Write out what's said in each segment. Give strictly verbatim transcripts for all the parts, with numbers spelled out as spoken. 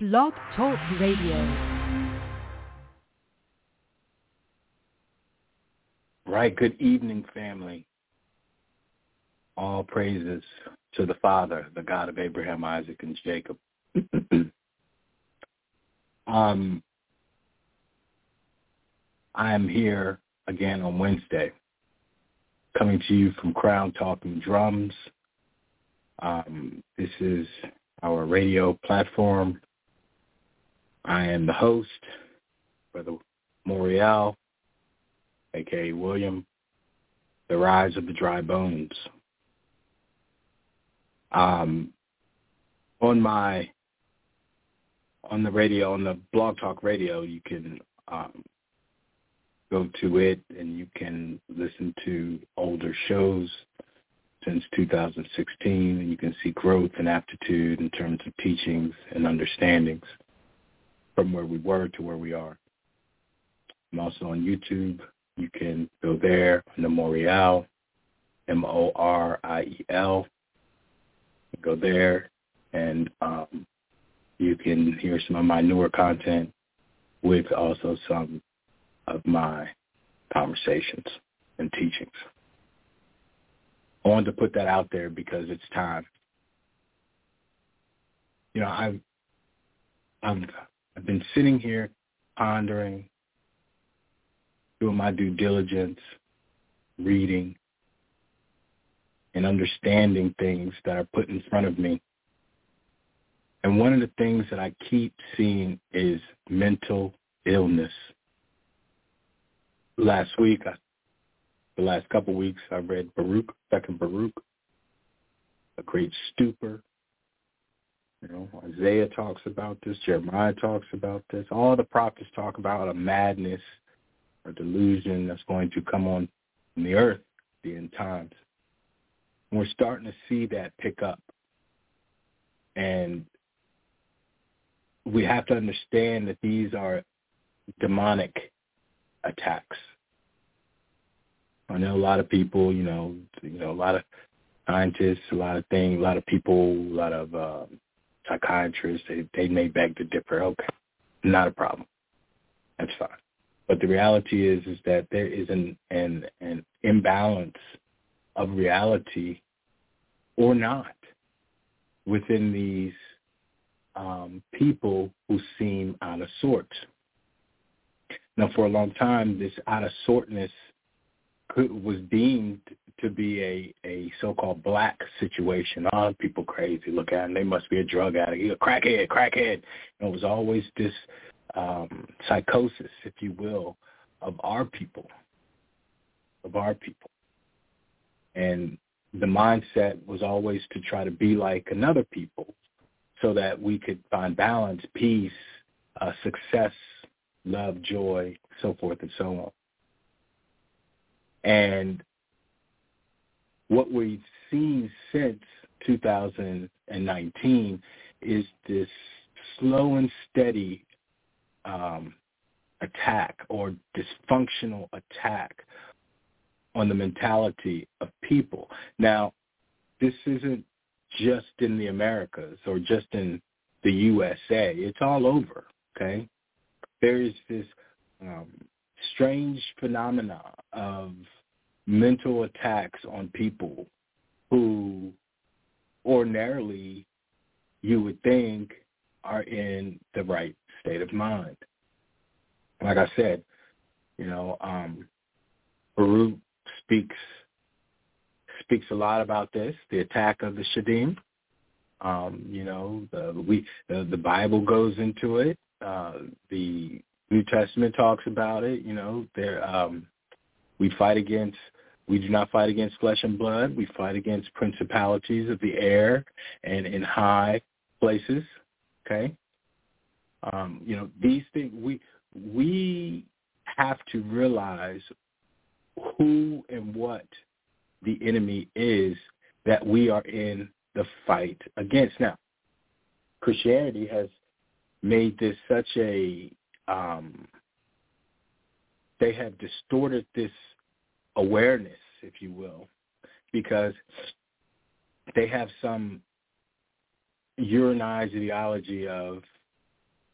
Blog Talk Radio. Right, good evening, family. All praises to the Father, the God of Abraham, Isaac, and Jacob. um, I am here again on Wednesday, coming to you from Crown Talking Drums. Um, this is our radio platform. I am the host, Brother Morial, a k a. William, the Rise of the Dry Bones. Um, on my, on the radio, on the Blog Talk Radio, you can um, go to it and you can listen to older shows since two thousand sixteen, and you can see growth and aptitude in terms of teachings and understandings from where we were to where we are. I'm also on YouTube. You can go there on the Morial, M O R I E L. Go there, and um, you can hear some of my newer content with also some of my conversations and teachings. I wanted to put that out there because it's time. You know, I've, I've, I've been sitting here pondering, doing my due diligence, reading, and understanding things that are put in front of me. And one of the things that I keep seeing is mental illness. Last week, I, the last couple of weeks, I read Baruch, Second Baruch, a great stupor. You know, Isaiah talks about this, Jeremiah talks about this. All the prophets talk about a madness or delusion that's going to come on in the earth at the end times. And we're starting to see that pick up. And we have to understand that these are demonic attacks. I know a lot of people, you know, you know, a lot of scientists, a lot of things, a lot of people, a lot of uh, psychiatrists, they, they may beg to differ. Okay, not a problem. That's fine. But the reality is, is that there is an, an, an imbalance of reality or not within these um, people who seem out of sorts. Now, for a long time, this out of sortness could, was deemed to be a, a so-called black situation. Oh, people crazy. Look at them. They must be a drug addict. He's a crackhead, crackhead. And it was always this um, psychosis, if you will, of our people, of our people. And the mindset was always to try to be like another people so that we could find balance, peace, uh, success, love, joy, so forth and so on. And what we've seen since two thousand nineteen is this slow and steady um, attack or dysfunctional attack on the mentality of people. Now, this isn't just in the Americas or just in the U S A. It's all over, okay? There is this um, strange phenomena of mental attacks on people who ordinarily you would think are in the right state of mind. Like I said, you know, um, Baruch speaks speaks a lot about this, the attack of the Shadim. Um, you know, the, we the, the Bible goes into it. Uh, the New Testament talks about it. You know, there um, we fight against. We do not fight against flesh and blood. We fight against principalities of the air and in high places. Okay, um, you know these things. We we have to realize who and what the enemy is that we are in the fight against. Now, Christianity has made this such a, um, they have distorted this awareness, if you will, because they have some urinized ideology of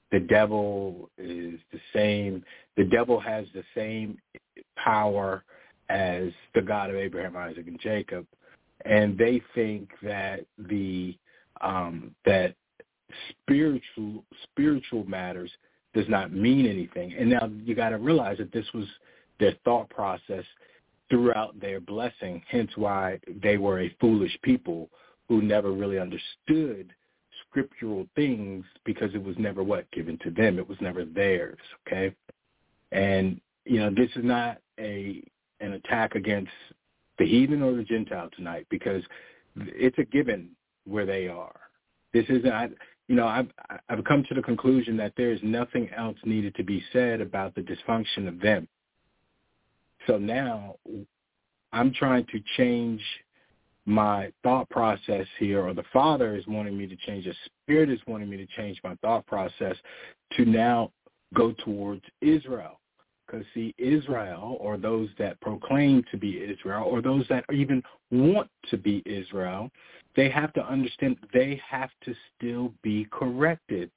the devil is the same. The devil has the same power as the God of Abraham, Isaac, and Jacob, and they think that the um, that spiritual spiritual matters does not mean anything. And now you got to realize that this was their thought process throughout their blessing, hence why they were a foolish people who never really understood scriptural things, because it was never what given to them. It was never theirs, okay? And, you know, this is not a an attack against the heathen or the Gentile tonight, because it's a given where they are. This isn't, I, you know, I've, I've come to the conclusion that there is nothing else needed to be said about the dysfunction of them. So now I'm trying to change my thought process here, or the Father is wanting me to change, the Spirit is wanting me to change my thought process to now go towards Israel. Because, see, Israel, or those that proclaim to be Israel, or those that even want to be Israel, they have to understand they have to still be corrected.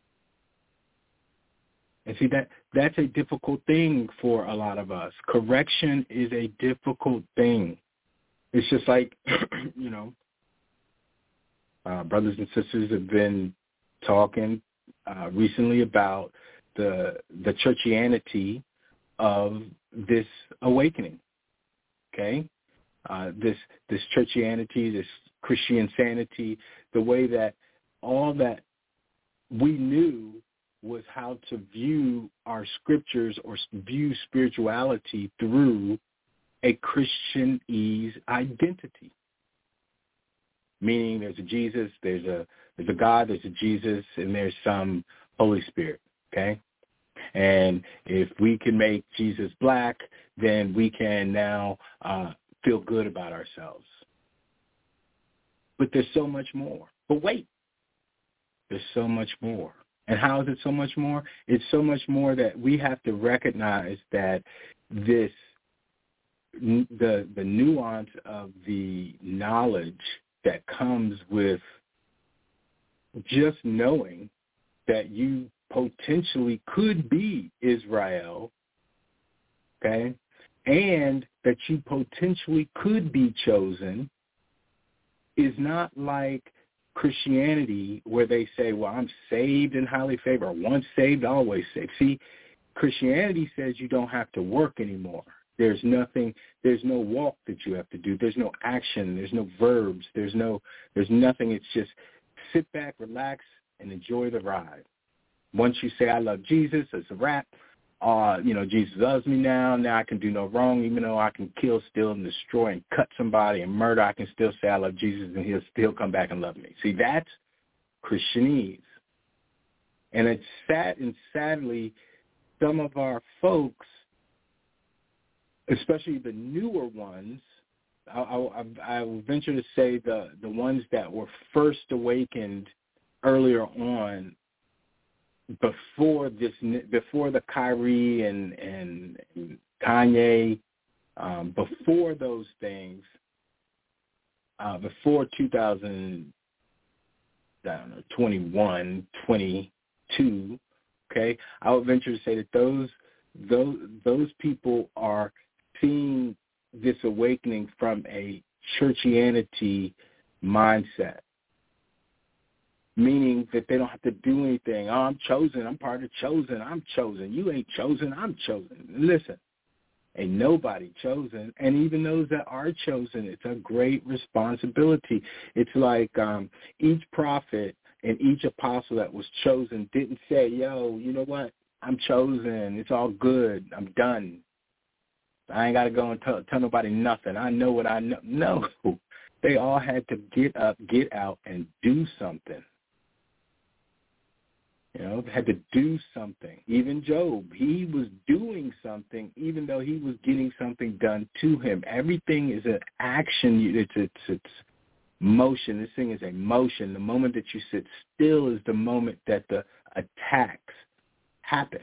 And see, that that's a difficult thing for a lot of us. Correction is a difficult thing. It's just like, you know, uh, brothers and sisters have been talking uh, recently about the the churchianity of this awakening, okay? Uh, this this churchianity, this Christian sanity, the way that all that we knew was how to view our scriptures or view spirituality through a Christianese identity. Meaning there's a Jesus, there's a there's a God, there's a Jesus, and there's some Holy Spirit, okay? And if we can make Jesus black, then we can now uh, feel good about ourselves. But there's so much more. But wait, there's so much more. And how is it so much more? It's so much more that we have to recognize that this, the the nuance of the knowledge that comes with just knowing that you potentially could be Israel, okay, and that you potentially could be chosen, is not like Christianity where they say, well, I'm saved and highly favored, or once saved, always saved. See, Christianity says you don't have to work anymore. There's nothing, there's no walk that you have to do. There's no action. There's no verbs. There's no, there's nothing. It's just sit back, relax, and enjoy the ride. Once you say, I love Jesus, it's a wrap. Uh, you know, Jesus loves me now. Now I can do no wrong, even though I can kill, steal, and destroy and cut somebody and murder. I can still say I love Jesus, and he'll still come back and love me. See, that's Christianese. And it's sad, and sadly, some of our folks, especially the newer ones, I, I, I will venture to say the, the ones that were first awakened earlier on, before this, before the Kyrie and, and, and Kanye, um, before those things, uh, before two thousand, I don't know, twenty-one, twenty-two, okay, I would venture to say that those those those people are seeing this awakening from a churchianity mindset. Meaning that they don't have to do anything. Oh, I'm chosen. I'm part of chosen. I'm chosen. You ain't chosen. I'm chosen. Listen, ain't nobody chosen. And even those that are chosen, it's a great responsibility. It's like um, each prophet and each apostle that was chosen didn't say, yo, you know what? I'm chosen. It's all good. I'm done. I ain't got to go and tell, tell nobody nothing. I know what I know. No. They all had to get up, get out, and do something. You know, had to do something. Even Job, he was doing something even though he was getting something done to him. Everything is an action. It's, it's, it's motion. This thing is a motion. The moment that you sit still is the moment that the attacks happen.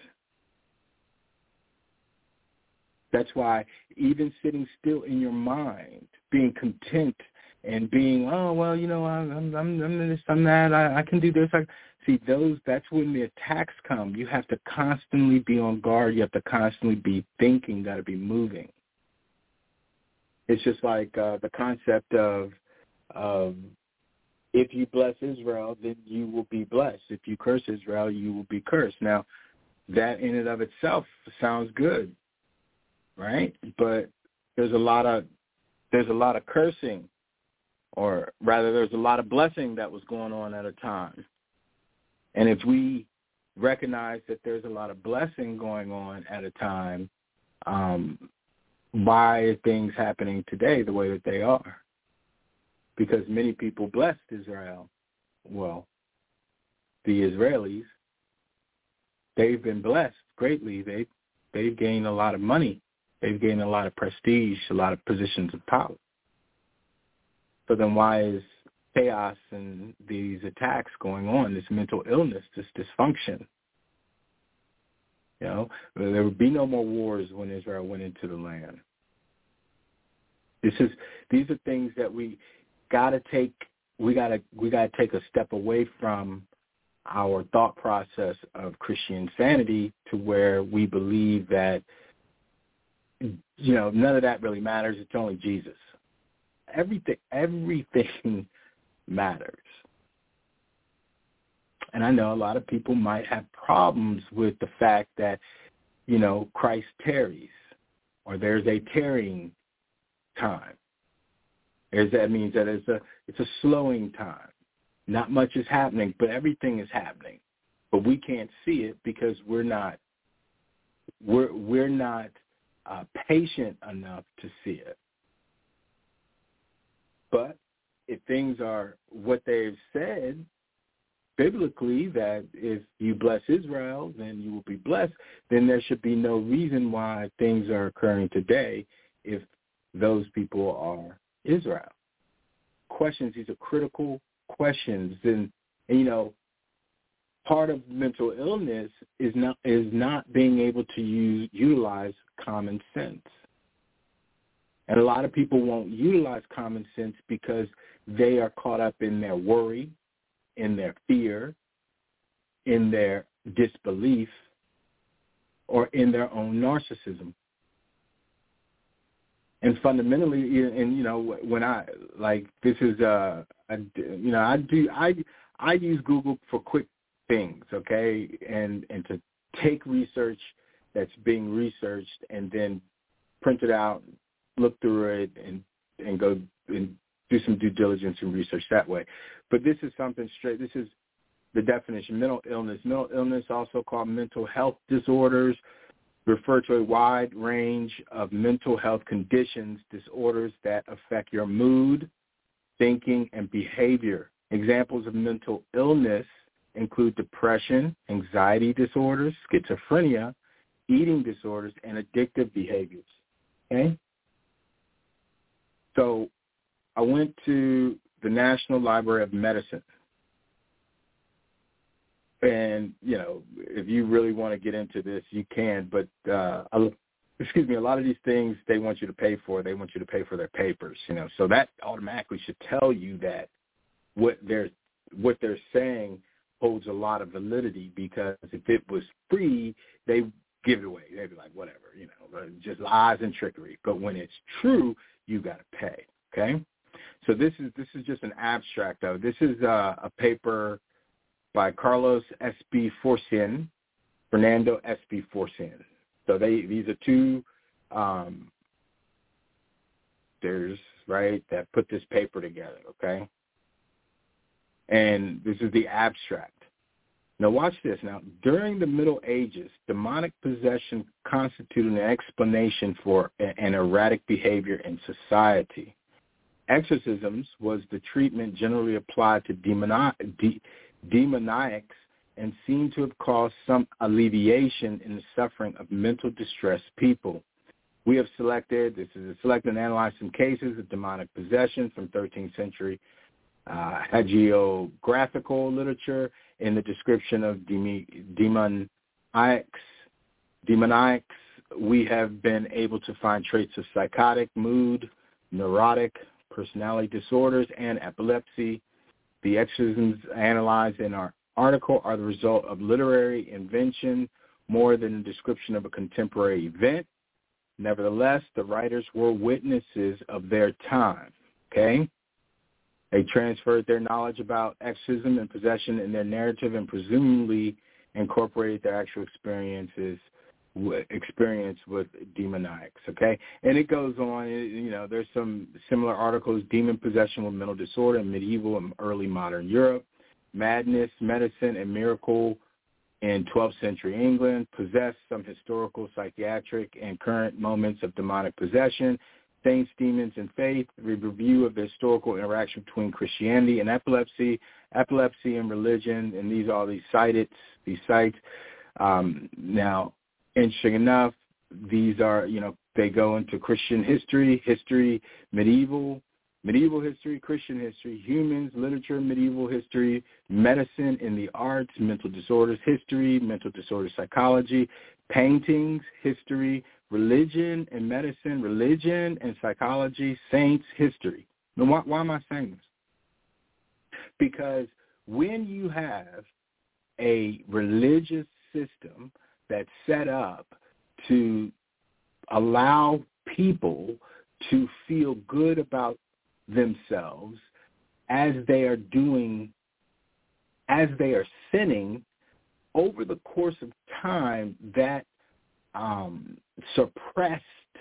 That's why even sitting still in your mind, being content and being, oh, well, you know, I'm I'm I'm this, I'm that, I, I can do this. I, See, those, that's when the attacks come. You have to constantly be on guard. You have to constantly be thinking, got to be moving. It's just like uh, the concept of, of if you bless Israel, then you will be blessed. If you curse Israel, you will be cursed. Now, that in and of itself sounds good, right? But there's a lot of there's a lot of cursing, or rather, there's a lot of blessing that was going on at a time. And if we recognize that there's a lot of blessing going on at a time, um, why are things happening today the way that they are? Because many people blessed Israel. Well, the Israelis, they've been blessed greatly. They, they've gained a lot of money. They've gained a lot of prestige, a lot of positions of power. So then why is chaos and these attacks going on, this mental illness, this dysfunction? You know, there would be no more wars when Israel went into the land. This is, these are things that we gotta take, we gotta, we gotta take a step away from our thought process of Christian sanity to where we believe that, you know, none of that really matters. It's only Jesus. Everything, everything matters. And I know a lot of people might have problems with the fact that, you know, Christ tarries, or there's a tarrying time. There's, that means that it's a it's a slowing time. Not much is happening, but everything is happening. But we can't see it because we're not we're we're not uh, patient enough to see it. But if things are what they've said biblically, that if you bless Israel, then you will be blessed, then there should be no reason why things are occurring today if those people are Israel. Questions, these are critical questions. And, and you know, part of mental illness is not is not being able to use utilize common sense. And a lot of people won't utilize common sense because they are caught up in their worry, in their fear, in their disbelief, or in their own narcissism. And fundamentally, and you know, when I like this is, uh, I, you know, I do I I use Google for quick things, okay, and and to take research that's being researched and then print it out, look through it, and and go and do some due diligence and research that way. But this is something straight. This is the definition: mental illness. Mental illness, also called mental health disorders, refer to a wide range of mental health conditions, disorders that affect your mood, thinking, and behavior. Examples of mental illness include depression, anxiety disorders, schizophrenia, eating disorders, and addictive behaviors. Okay? So I went to the National Library of Medicine. And, you know, if you really want to get into this, you can. But, uh, excuse me, a lot of these things they want you to pay for, they want you to pay for their papers, you know. So that automatically should tell you that what they're, what they're saying holds a lot of validity, because if it was free, they give it away. They'd be like, whatever, you know, just lies and trickery. But when it's true, you got to pay, okay? So this is this is just an abstract of it. This is uh, a paper by Carlos S B Forcin, Fernando S B Forcin. So they these are two um, there's right that put this paper together, okay? And this is the abstract. Now watch this. Now, during the Middle Ages, demonic possession constituted an explanation for an erratic behavior in society. Exorcisms was the treatment generally applied to demoni- de- demoniacs and seemed to have caused some alleviation in the suffering of mental distressed people. We have selected, this is a selected and analyzed some cases of demonic possession from thirteenth century uh, hagiographical literature in the description of demi- demoniacs. Demoniacs, we have been able to find traits of psychotic, mood, neurotic, personality disorders, and epilepsy. The exorcisms analyzed in our article are the result of literary invention more than a description of a contemporary event. Nevertheless, the writers were witnesses of their time, okay? They transferred their knowledge about exorcism and possession in their narrative and presumably incorporated their actual experiences experience with demoniacs, okay? And it goes on, you know, there's some similar articles, demon possession with mental disorder in medieval and early modern Europe, madness, medicine, and miracle in twelfth century England, possessed, some historical, psychiatric, and current moments of demonic possession, saints, demons, and faith, a review of the historical interaction between Christianity and epilepsy, epilepsy and religion, and these are all these cited, these sites. Um, now, interesting enough, these are, you know, they go into Christian history, history, medieval, medieval history, Christian history, humans, literature, medieval history, medicine in the arts, mental disorders, history, mental disorder psychology, paintings, history, religion and medicine, religion and psychology, saints, history. Now, why, why am I saying this? Because when you have a religious system that's set up to allow people to feel good about themselves as they are doing, as they are sinning, over the course of time, that um, suppressed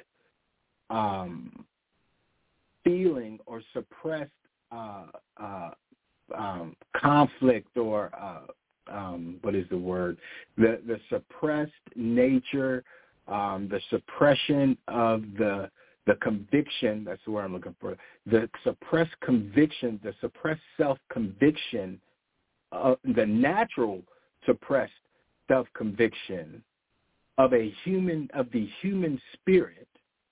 um, feeling or suppressed uh, uh, um, conflict or uh, um, what is the word? The, the suppressed nature, um, the suppression of the the conviction, that's the word I'm looking for, the suppressed conviction, the suppressed self-conviction, uh, the natural suppressed self-conviction of a human, of the human spirit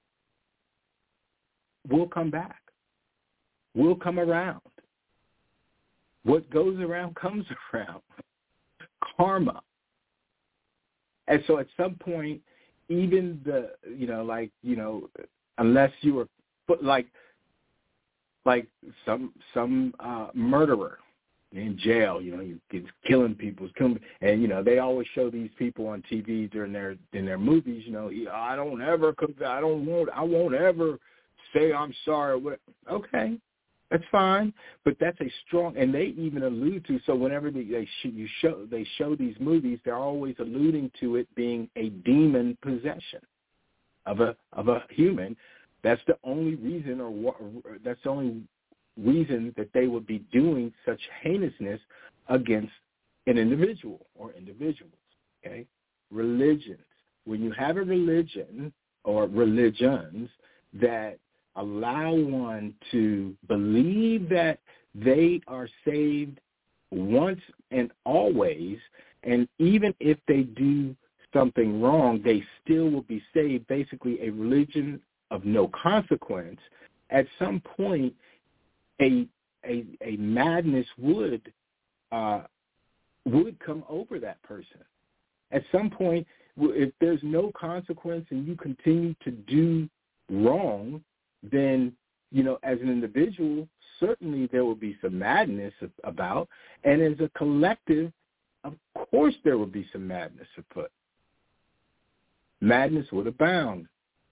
will come back, will come around. What goes around comes around. Karma. And so at some point, even the, you know, like, you know, unless you were, but like, like some some uh, murderer in jail, you know, he's killing people, killing, and you know they always show these people on T V during their in their movies. You know, I don't ever, I don't want, I won't ever say I'm sorry. Okay, that's fine, but that's a strong, and they even allude to. So whenever they, they sh- you show they show these movies, they're always alluding to it being a demon possession of a of a human. That's the only reason, or that's the only reason that they would be doing such heinousness against an individual or individuals. Okay, religions. When you have a religion or religions that allow one to believe that they are saved once and always, and even if they do something wrong, they still will be saved, basically a religion of no consequence, at some point a a, a madness would uh, would come over that person. At some point, if there's no consequence and you continue to do wrong, then, you know, as an individual, certainly there will be some madness about, and as a collective, of course there will be some madness afoot. Madness would abound.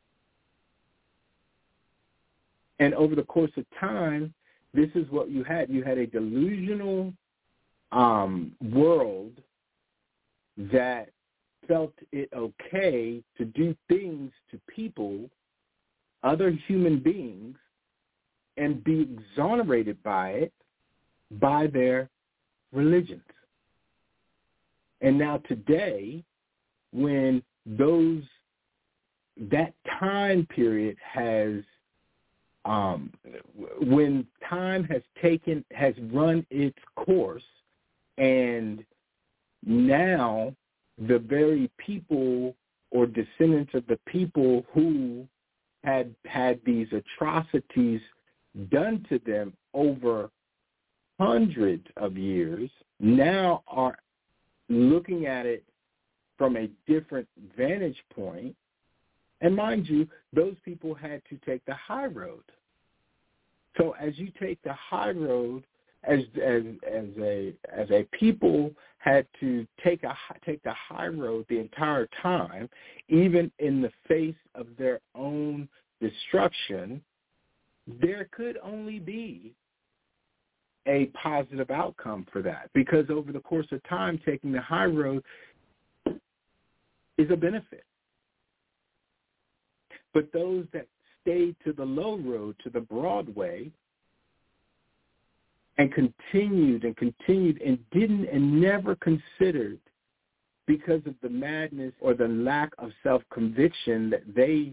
And over the course of time, this is what you had. You had a delusional um, world that felt it okay to do things to people, other human beings, and be exonerated by it by their religions. And now today, when those that time period has um, when time has taken has run its course, and now the very people or descendants of the people who had had these atrocities done to them over hundreds of years now are looking at it from a different vantage point. And mind you, those people had to take the high road. So as you take the high road, as as as a as a people had to take a take the high road the entire time, even in the face of their own destruction, there could only be a positive outcome for that, because over the course of time, taking the high road is a benefit. But those that stayed to the low road, to the broad way, and continued and continued and didn't and never considered, because of the madness or the lack of self-conviction that they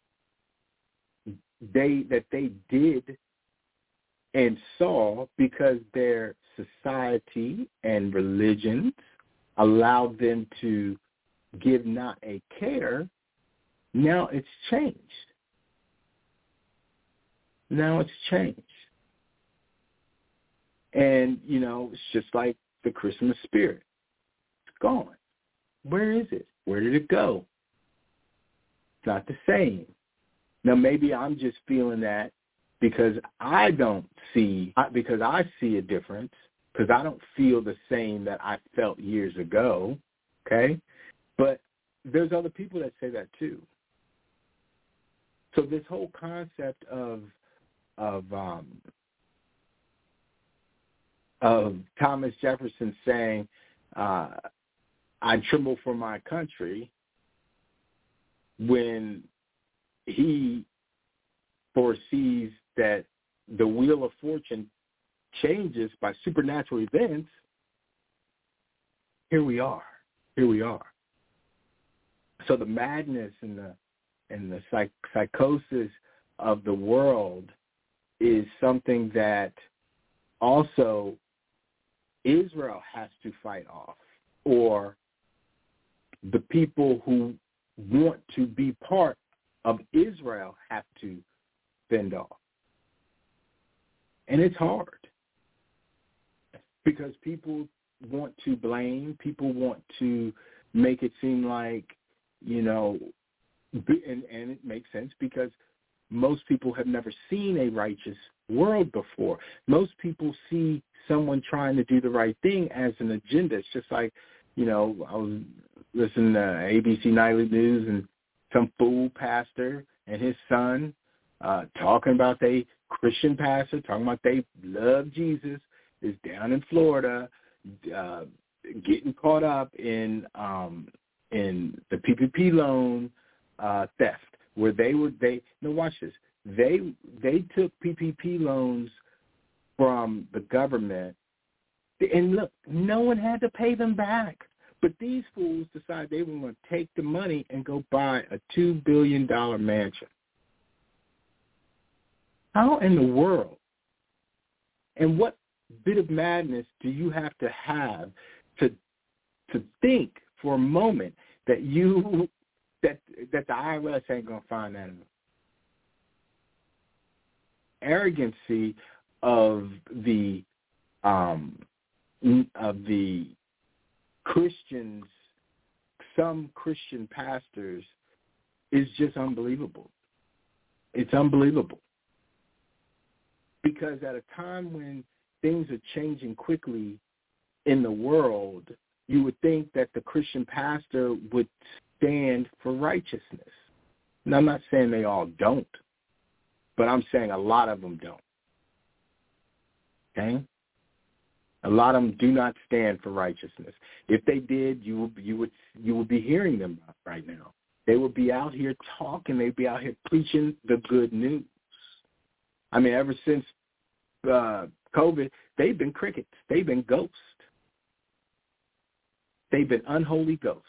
they that they did and saw, because their society and religions allowed them to give not a care, now it's changed. Now it's changed. And, you know, it's just like the Christmas spirit. It's gone. Where is it? Where did it go? It's not the same. Now, maybe I'm just feeling that because I don't see, because I see a difference, because I don't feel the same that I felt years ago, okay? But there's other people that say that too. So this whole concept of of um, of Thomas Jefferson saying, uh, I tremble for my country, when he foresees that the wheel of fortune changes by supernatural events, here we are. Here we are. So the madness and the and the psych- psychosis of the world is something that also Israel has to fight off, or the people who want to be part of Israel have to fend off. And it's hard because people want to blame, people want to make it seem like, you know, and, and it makes sense because most people have never seen a righteous world before. Most people see someone trying to do the right thing as an agenda. It's just like, you know, I was listening to A B C Nightly News and some fool pastor and his son uh, talking about they Christian pastor, talking about they love Jesus, is down in Florida, uh, getting caught up in um, in the P P P loan uh, theft, where they were they no watch this they they took P P P loans from the government, and look, no one had to pay them back. But these fools decided they were going to take the money and go buy a two billion dollars mansion. How in the world? And what bit of madness do you have to have to to think for a moment that you that that the I R S ain't gonna find that? Arrogancy of the um, of the Christians, some Christian pastors, is just unbelievable. It's unbelievable. Because at a time when things are changing quickly in the world, you would think that the Christian pastor would stand for righteousness. Now, I'm not saying they all don't, but I'm saying a lot of them don't. Okay? A lot of them do not stand for righteousness. If they did, you would you would you would be hearing them right now. They would be out here talking. They'd be out here preaching the good news. I mean, ever since uh, COVID, they've been crickets. They've been ghosts. They've been unholy ghosts.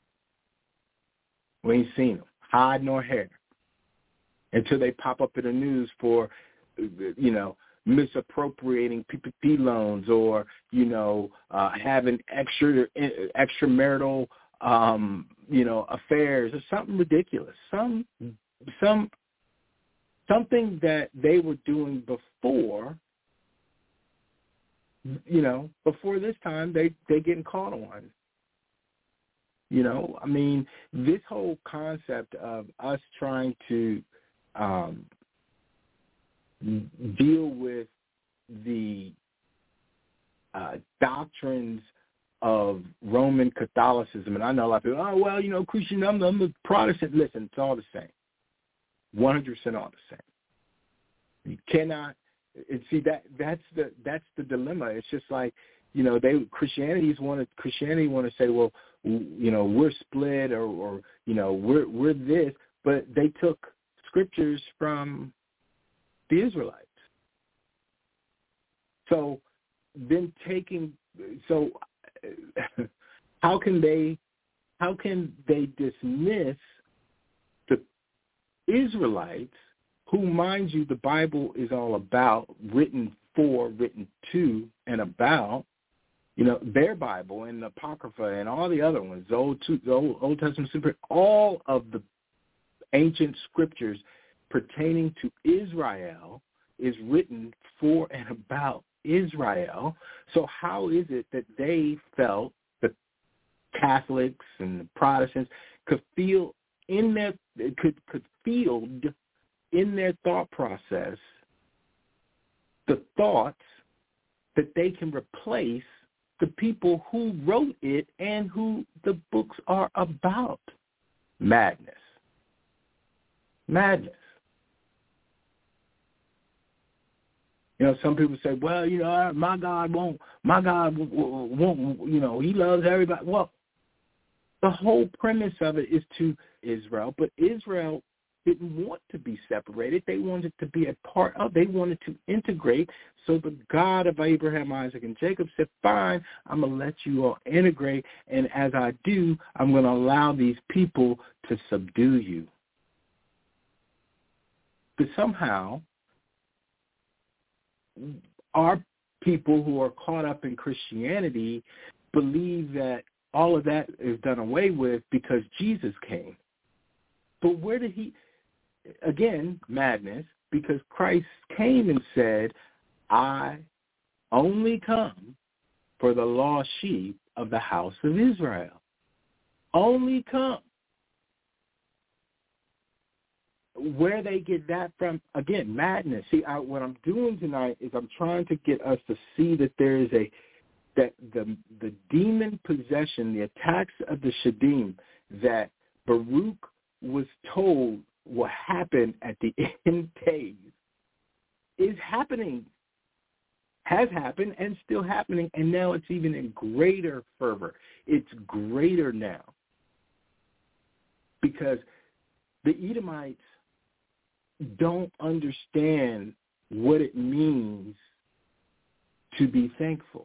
We ain't seen them, hide nor hair, until they pop up in the news for, you know, misappropriating P P P loans, or, you know, uh, having extra extramarital, um, you know, affairs, or something ridiculous, some some something that they were doing before, you know, before this time, they they getting caught on. You know, I mean, this whole concept of us trying to um, deal with the uh, doctrines of Roman Catholicism. And I know a lot of people, oh, well, you know, Christian, I'm, I'm a Protestant. Listen, it's all the same. one hundred percent all the same. You cannot, and see, that that's the that's the dilemma. It's just like, you know, they Christianity's want to Christianity want to say, well, you know, we're split, or, or you know, we're we're this, but they took scriptures from the Israelites. So then taking, so how can they how can they dismiss the Israelites, who, mind you, the Bible is all about, written for, written to, and about, you know, their Bible and the Apocrypha and all the other ones, the Old, the Old, Old Testament, all of the ancient scriptures pertaining to Israel is written for and about Israel. So how is it that they felt, the Catholics and the Protestants, could feel in their could could field in their thought process the thoughts that they can replace the people who wrote it and who the books are about? Madness. Madness. You know, some people say, well, you know, my God won't, my God won't, you know, he loves everybody. Well, the whole premise of it is to Israel, but Israel didn't want to be separated. They wanted to be a part of, they wanted to integrate. So the God of Abraham, Isaac, and Jacob said, fine, I'm going to let you all integrate, and as I do, I'm going to allow these people to subdue you. But somehow, our people who are caught up in Christianity believe that all of that is done away with because Jesus came. But where did he, again, madness, because Christ came and said, I only come for the lost sheep of the house of Israel. Only come. Where they get that from, again, madness. See, I, what I'm doing tonight is I'm trying to get us to see that there is a, that the the demon possession, the attacks of the Shadim that Baruch was told will happen at the end days is happening, has happened, and still happening, and now it's even in greater fervor. It's greater now because the Edomites don't understand what it means to be thankful.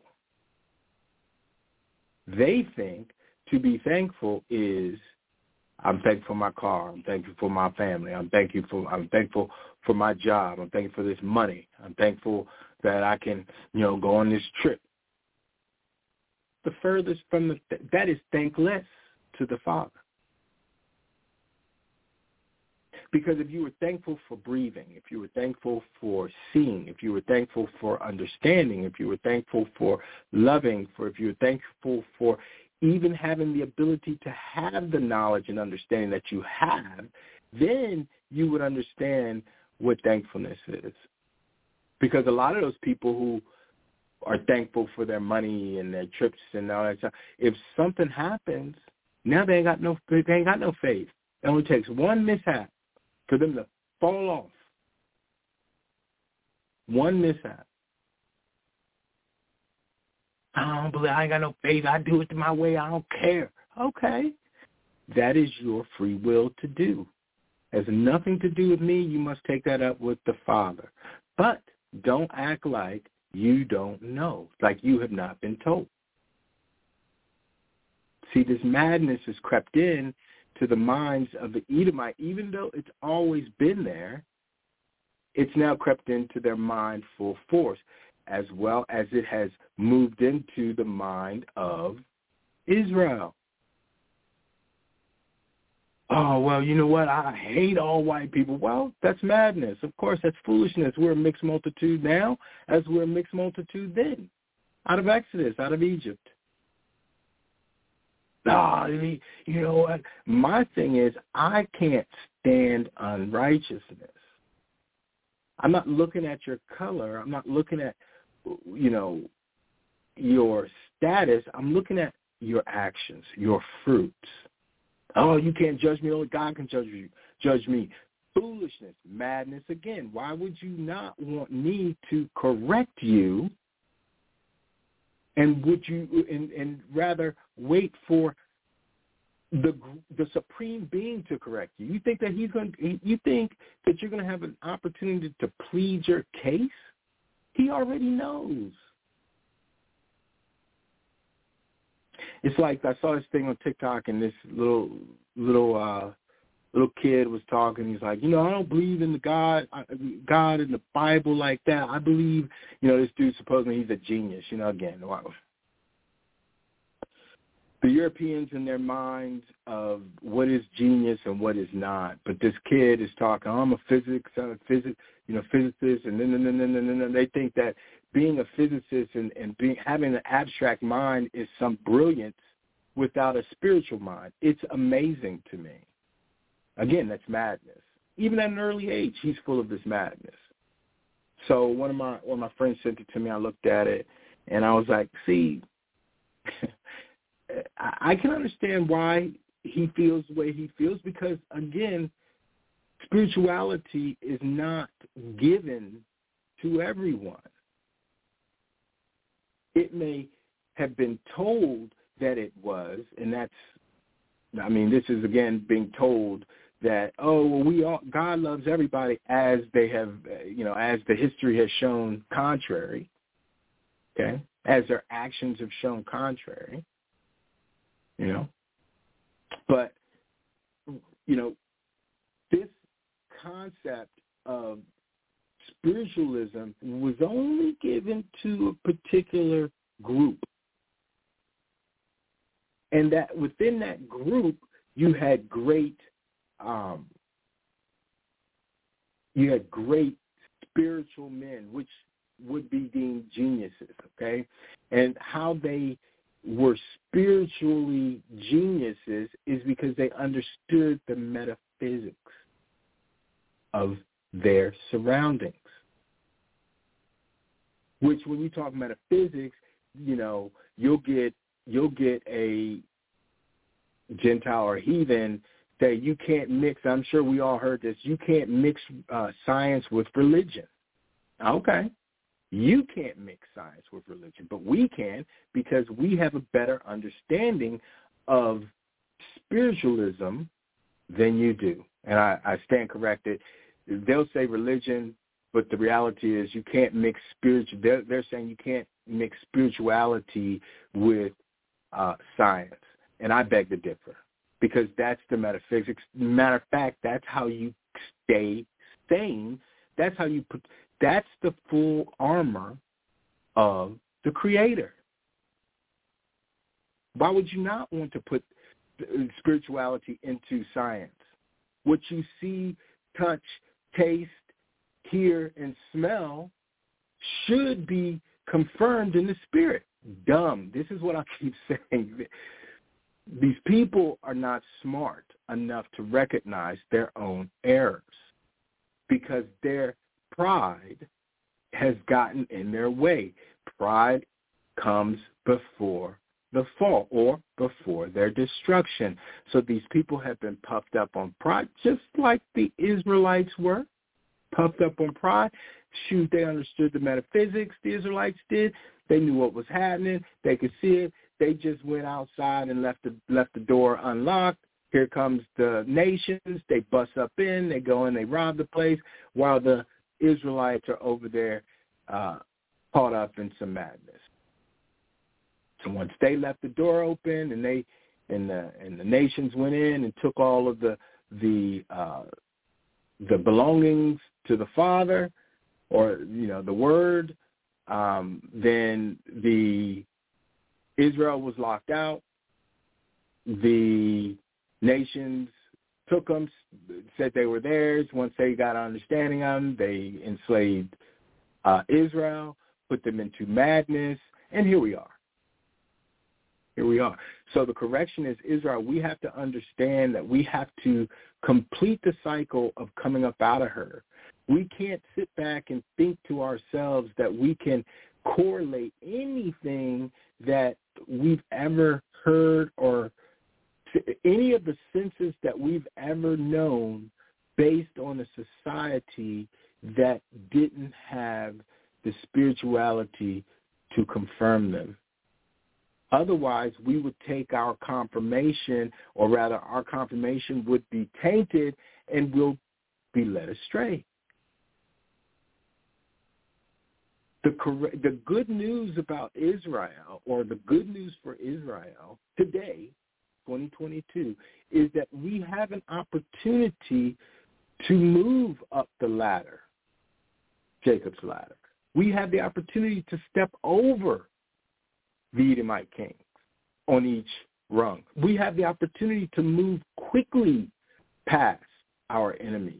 They think to be thankful is, I'm thankful for my car, I'm thankful for my family, I'm thankful for I'm thankful for my job, I'm thankful for this money, I'm thankful that I can, you know, go on this trip. The furthest from the, that is thankless to the Father. Because if you were thankful for breathing, if you were thankful for seeing, if you were thankful for understanding, if you were thankful for loving, for if you were thankful for even having the ability to have the knowledge and understanding that you have, then you would understand what thankfulness is. Because a lot of those people who are thankful for their money and their trips and all that stuff, if something happens, now they ain't got no they ain't got no faith. It only takes one mishap for them to fall off. One mishap. I don't believe, I ain't got no faith. I do it my way. I don't care. Okay. That is your free will to do. It has nothing to do with me. You must take that up with the Father. But don't act like you don't know, like you have not been told. See, this madness has crept in to the minds of the Edomite, even though it's always been there, it's now crept into their mind full force, as well as it has moved into the mind of Israel. Oh, well, you know what? I hate all white people. Well, that's madness. Of course, that's foolishness. We're a mixed multitude now as we're a mixed multitude then, out of Exodus, out of Egypt. Ah, you know what? My thing is, I can't stand unrighteousness. I'm not looking at your color. I'm not looking at, you know, your status, I'm looking at your actions, your fruits. Oh, you can't judge me. Only God can judge you. Judge me. Foolishness, madness. Again, why would you not want me to correct you? And would you, and, and rather wait for the the supreme being to correct you? You think that he's going? You think that you're going to have an opportunity to plead your case? He already knows. It's like I saw this thing on TikTok, and this little little uh, little kid was talking. He's like, you know, I don't believe in the God, God in the Bible like that. I believe, you know, this dude supposedly he's a genius. You know, again, wow. The Europeans in their minds of what is genius and what is not. But this kid is talking, oh, I'm a physics, I'm a physics, you know, physicist, and then, then, then, then, then, then they think that being a physicist and, and being having an abstract mind is some brilliance without a spiritual mind. It's amazing to me. Again, that's madness. Even at an early age, he's full of this madness. So one of my one of my friends sent it to me. I looked at it, and I was like, see, I can understand why he feels the way he feels because, again, spirituality is not given to everyone. It may have been told that it was, and that's, I mean, this is, again, being told that, oh, well, we all, God loves everybody as they have, you know, as the history has shown contrary, okay, as their actions have shown contrary. You know, but, you know, this concept of spiritualism was only given to a particular group. And that within that group, you had great, um, you had great spiritual men, which would be deemed geniuses, okay? And how they were spiritually geniuses is because they understood the metaphysics of their surroundings. Which, when you talk metaphysics, you know, you'll get you'll get a Gentile or heathen say you can't mix. I'm sure we all heard this. You can't mix uh, science with religion. Okay. You can't mix science with religion, but we can because we have a better understanding of spiritualism than you do. And I, I stand corrected. They'll say religion, but the reality is you can't mix spiritual. They're, they're saying you can't mix spirituality with uh, science. And I beg to differ because that's the metaphysics. Matter of fact, that's how you stay sane. That's how you put. That's the full armor of the Creator. Why would you not want to put spirituality into science? What you see, touch, taste, hear, and smell should be confirmed in the spirit. Dumb. This is what I keep saying. These people are not smart enough to recognize their own errors because they're pride has gotten in their way. Pride comes before the fall or before their destruction. So these people have been puffed up on pride just like the Israelites were puffed up on pride. Shoot, they understood the metaphysics. The Israelites did. They knew what was happening. They could see it. They just went outside and left the left the door unlocked. Here comes the nations. They bust up in. They go in. They rob the place while the Israelites are over there uh, caught up in some madness. So once they left the door open and they and the and the nations went in and took all of the the uh, the belongings to the Father, or you know the Word, um, then the Israel was locked out. The nations took them, said they were theirs. Once they got an understanding of them, they enslaved uh, Israel, put them into madness, and here we are. Here we are. So the correction is, Israel, we have to understand that we have to complete the cycle of coming up out of her. We can't sit back and think to ourselves that we can correlate anything that we've ever heard or any of the senses that we've ever known based on a society that didn't have the spirituality to confirm them. Otherwise, we would take our confirmation, or rather our confirmation would be tainted and we'll be led astray. The correct, the good news about Israel, or the good news for Israel today, twenty twenty-two, is that we have an opportunity to move up the ladder, Jacob's ladder. We have the opportunity to step over the Edomite kings on each rung. We have the opportunity to move quickly past our enemies.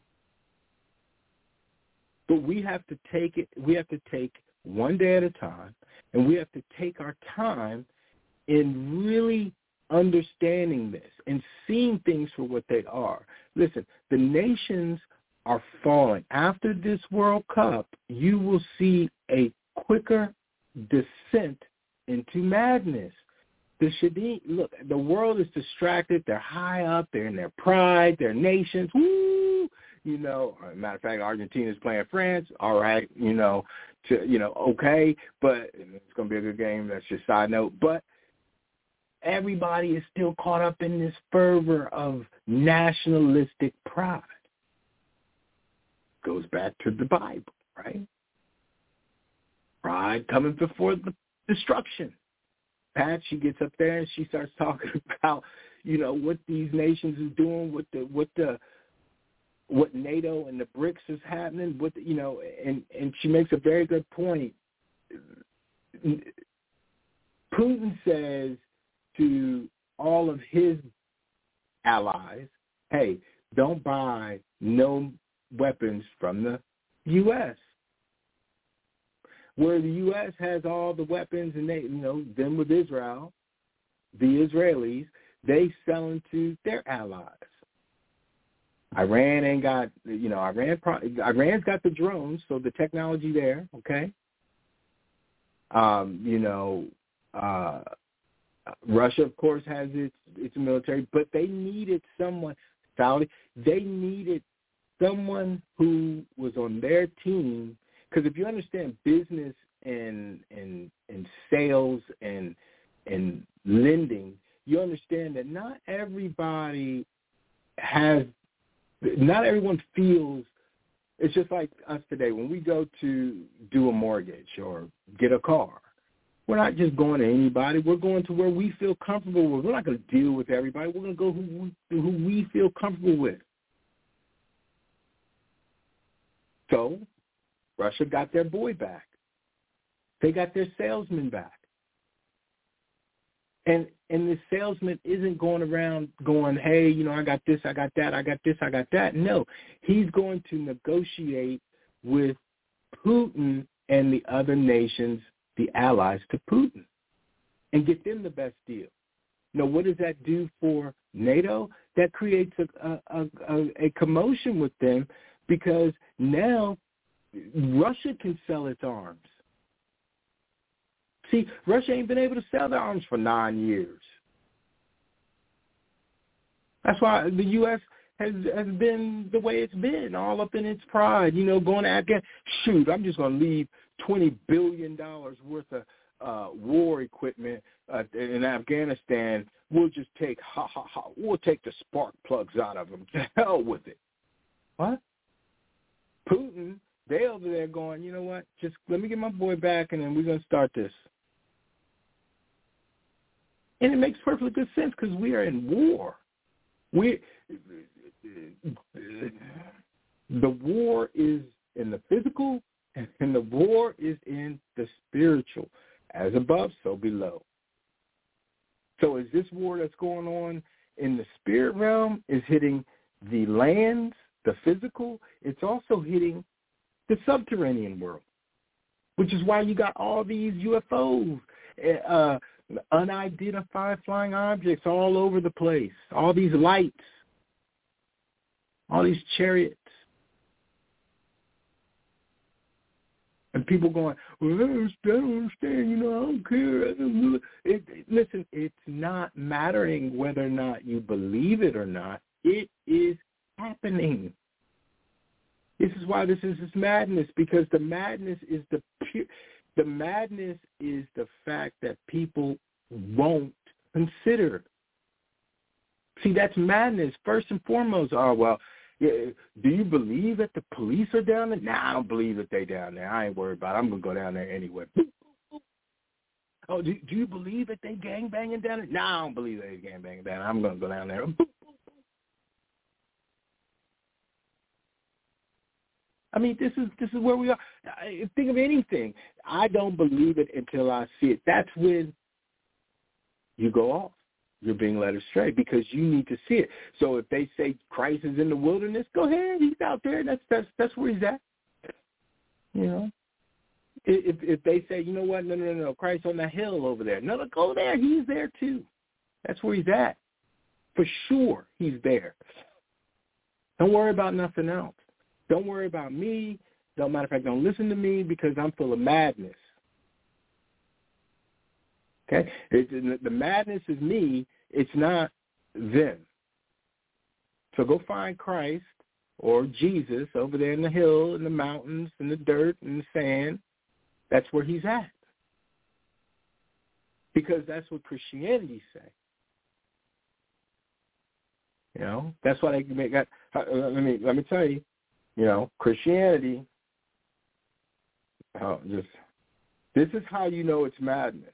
But we have to take it, we have to take one day at a time, and we have to take our time in really understanding this and seeing things for what they are. Listen, the nations are falling. After this World Cup, you will see a quicker descent into madness. The Shadid, look, the world is distracted. They're high up. They're in their pride. Their nations. Woo! You know, as a matter of fact, Argentina is playing France. All right, you know, to, you know, okay, but it's going to be a good game. That's just a side note. But everybody is still caught up in this fervor of nationalistic pride. Goes back to the Bible, right? Pride coming before the destruction. Pat, she gets up there and she starts talking about, you know, what these nations are doing, what the what the what NATO and the BRICS is happening, what the, you know, and and she makes a very good point. Putin says to all of his allies, hey, don't buy no weapons from the U S Where the U S has all the weapons, and they, you know, them with Israel, the Israelis, they selling to their allies. Iran ain't got, you know, Iran. Iran's got the drones, so the technology there, okay. Um, you know, uh, Russia, of course, has its its military, but they needed someone. Saudi, they needed someone who was on their team. Because if you understand business and and and sales and and lending, you understand that not everybody has, not everyone feels. It's just like us today when we go to do a mortgage or get a car. We're not just going to anybody. We're going to where we feel comfortable with. We're not going to deal with everybody. We're going to go who we, who we feel comfortable with. So Russia got their boy back. They got their salesman back. And and the salesman isn't going around going, hey, you know, I got this, I got that, I got this, I got that. No, he's going to negotiate with Putin and the other nations, the allies to Putin, and get them the best deal. Now, what does that do for NATO? That creates a, a, a, a commotion with them, because now Russia can sell its arms. See, Russia ain't been able to sell their arms for nine years. That's why the U S has has been the way it's been, all up in its pride, you know, going to Afghanistan. Shoot, I'm just going to leave twenty billion dollars worth of uh, war equipment uh, in Afghanistan. We'll just take, ha, ha, ha, we'll take the spark plugs out of them. To hell with it. What? Putin, they over there going, you know what, just let me get my boy back, and then we're going to start this. And it makes perfectly good sense, because we are in war. We, the war is in the physical, and the war is in the spiritual. As above, so below. So is this war that's going on in the spirit realm is hitting the lands, the physical. It's also hitting the subterranean world, which is why you got all these U F Os, uh, unidentified flying objects all over the place, all these lights, all these chariots. And people going, well, I don't understand, you know, I don't care. I don't, it, it, listen, it's not mattering whether or not you believe it or not. It is happening. This is why this is this madness, because the madness is the pure, the madness is the fact that people won't consider. See, that's madness. First and foremost, oh, well, yeah, do you believe that the police are down there? Nah, I don't believe that they down there. I ain't worried about it. I'm going to go down there anyway. Oh, do, do you believe that they gangbanging down there? Nah, I don't believe they gangbanging down there. I'm going to go down there. I mean, this is this is where we are. Think of anything. I don't believe it until I see it. That's when you go off. You're being led astray because you need to see it. So if they say Christ is in the wilderness, go ahead. He's out there. That's that's that's where he's at. You know, if if they say, you know what, no no no no, Christ on the hill over there, no, no, go there. He's there too. That's where he's at. For sure, he's there. Don't worry about nothing else. Don't worry about me. Don't matter of fact, don't listen to me because I'm full of madness. Okay, it, the madness is me. It's not them. So go find Christ or Jesus over there in the hill, in the mountains, in the dirt, in the sand. That's where he's at. Because that's what Christianity say. You know, that's why they make that. Let me let me tell you. You know, Christianity. Oh, just this is how you know it's madness.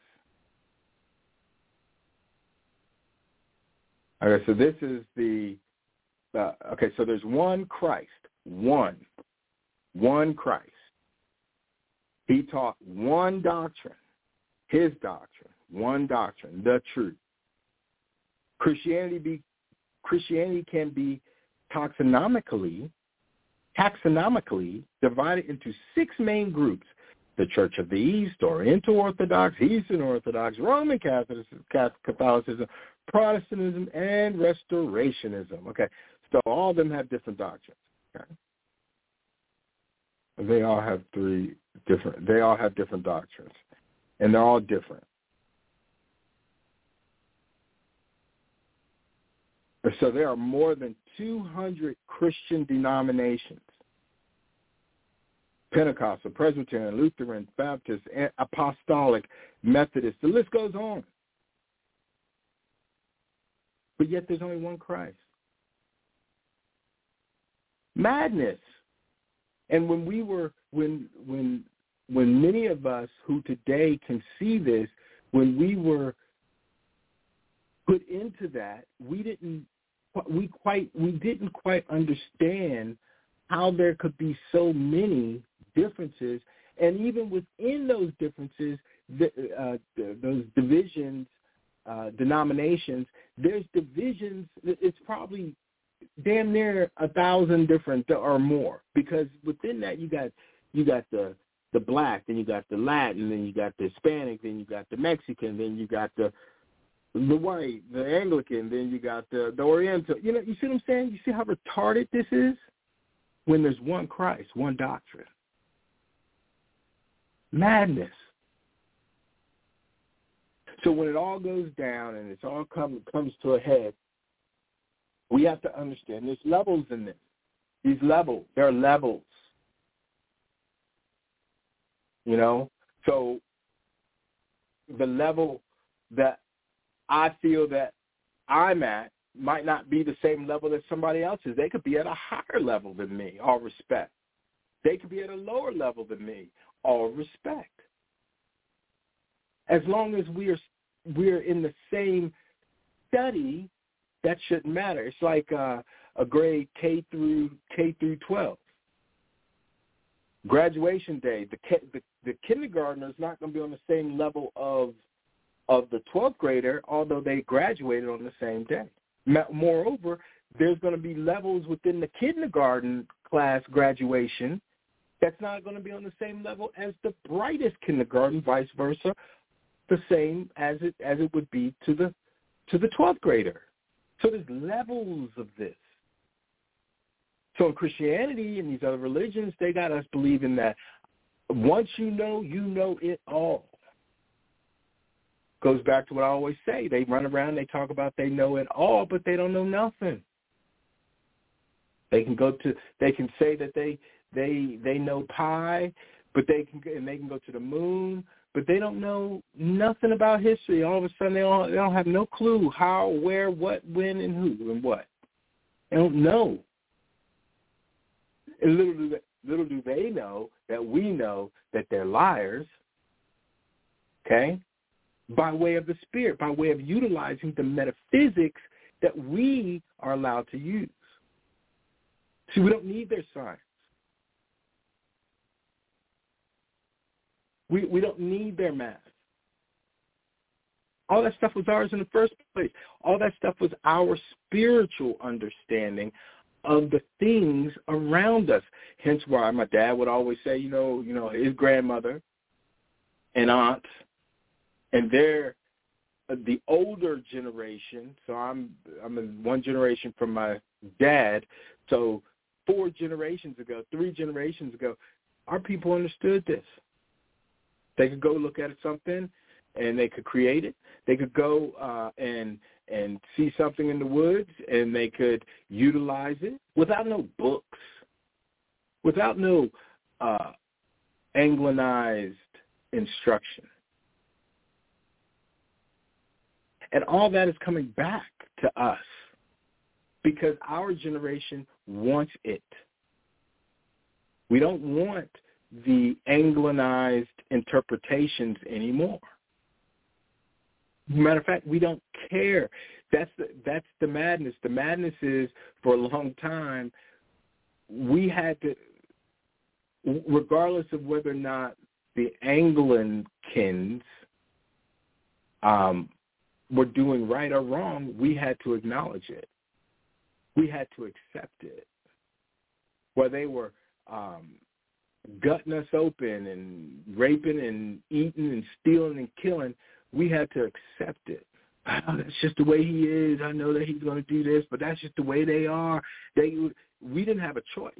Okay, so this is the, uh, okay, so there's one Christ, one, one Christ. He taught one doctrine, his doctrine, one doctrine, the truth. Christianity be Christianity can be taxonomically, taxonomically divided into six main groups: the Church of the East, Oriental Orthodox, Eastern Orthodox, Roman Catholicism, Protestantism, and Restorationism. Okay, so all of them have different doctrines. Okay, they all have three different. They all have different doctrines, and they're all different. So there are more than two hundred Christian denominations: Pentecostal, Presbyterian, Lutheran, Baptist, Apostolic, Methodist. The list goes on. But yet there's only one Christ. Madness. And when we were, when when when many of us who today can see this, when we were put into that, we didn't we quite we didn't quite understand how there could be so many differences, and even within those differences, the, uh, the, those divisions, uh, denominations, there's divisions. It's probably damn near a thousand different or more, because within that you got you got the the black, then you got the Latin, then you got the Hispanic, then you got the Mexican, then you got the the white, the Anglican, then you got the, the Oriental. You know, you see what I'm saying? You see how retarded this is? When there's one Christ, one doctrine. Madness. So when it all goes down and it's all come, comes to a head, we have to understand there's levels in this. These levels, there are levels. You know? So the level that I feel that I'm at might not be the same level that somebody else is. They could be at a higher level than me, all respect. They could be at a lower level than me, all respect. As long as we are we're in the same study, that shouldn't matter. It's like uh, a grade K through K through twelve. Graduation day, the the, the kindergartner is not going to be on the same level of of the twelfth grader, although they graduated on the same day. Moreover, there's going to be levels within the kindergarten class graduation that's not going to be on the same level as the brightest kindergarten, vice versa, the same as it as it would be to the to the twelfth grader. So there's levels of this. So in Christianity and these other religions, they got us believing that once you know, you know it all. Goes back to what I always say. They run around, they talk about they know it all, but they don't know nothing. They can go to, they can say that they they they know pi, but they can and they can go to the moon, but they don't know nothing about history. All of a sudden, they don't they don't have no clue how, where, what, when, and who and what. They don't know. And little do they, little do they know that we know that they're liars. Okay, by way of the spirit, by way of utilizing the metaphysics that we are allowed to use. See, we don't need their science. We we don't need their math. All that stuff was ours in the first place. All that stuff was our spiritual understanding of the things around us. Hence why my dad would always say, you know, you know, his grandmother and aunts and their the older generation. So I'm I'm in one generation from my dad. So four generations ago, three generations ago, our people understood this. They could go look at something, and they could create it. They could go uh, and and see something in the woods, and they could utilize it without no books, without no uh, Anglicized instruction. And all that is coming back to us because our generation wants it. We don't want the Anglicized interpretations anymore. Matter of fact, we don't care. That's the, that's the madness. The madness is, for a long time, we had to, regardless of whether or not the Anglicans um, were doing right or wrong, we had to acknowledge it. We had to accept it. Where they were um, gutting us open and raping and eating and stealing and killing, we had to accept it. Oh, that's just the way he is. I know that he's going to do this, but that's just the way they are. They, we didn't have a choice.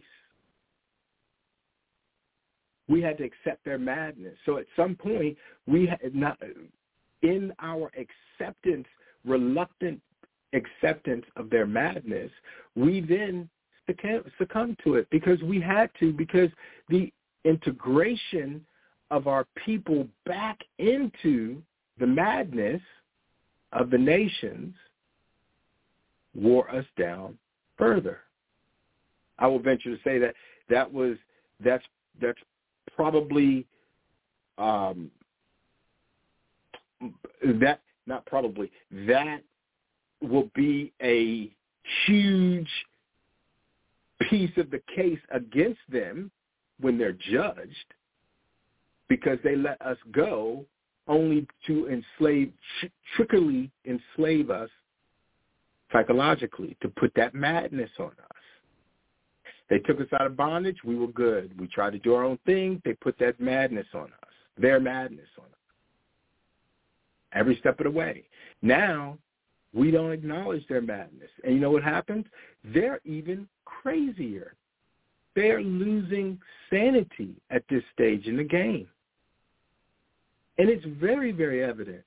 We had to accept their madness. So at some point, we had not, in our acceptance, reluctant acceptance of their madness, we then succumbed to it because we had to, because the integration of our people back into the madness of the nations wore us down further. I will venture to say that that was that's that's probably um, that not probably that will be a huge piece of the case against them when they're judged, because they let us go only to enslave, tr- trickery enslave us psychologically, to put that madness on us. They took us out of bondage. We were good. We tried to do our own thing. They put that madness on us, their madness on us, every step of the way. Now, we don't acknowledge their madness. And you know what happens? They're even crazier. They're losing sanity at this stage in the game. And it's very, very evident.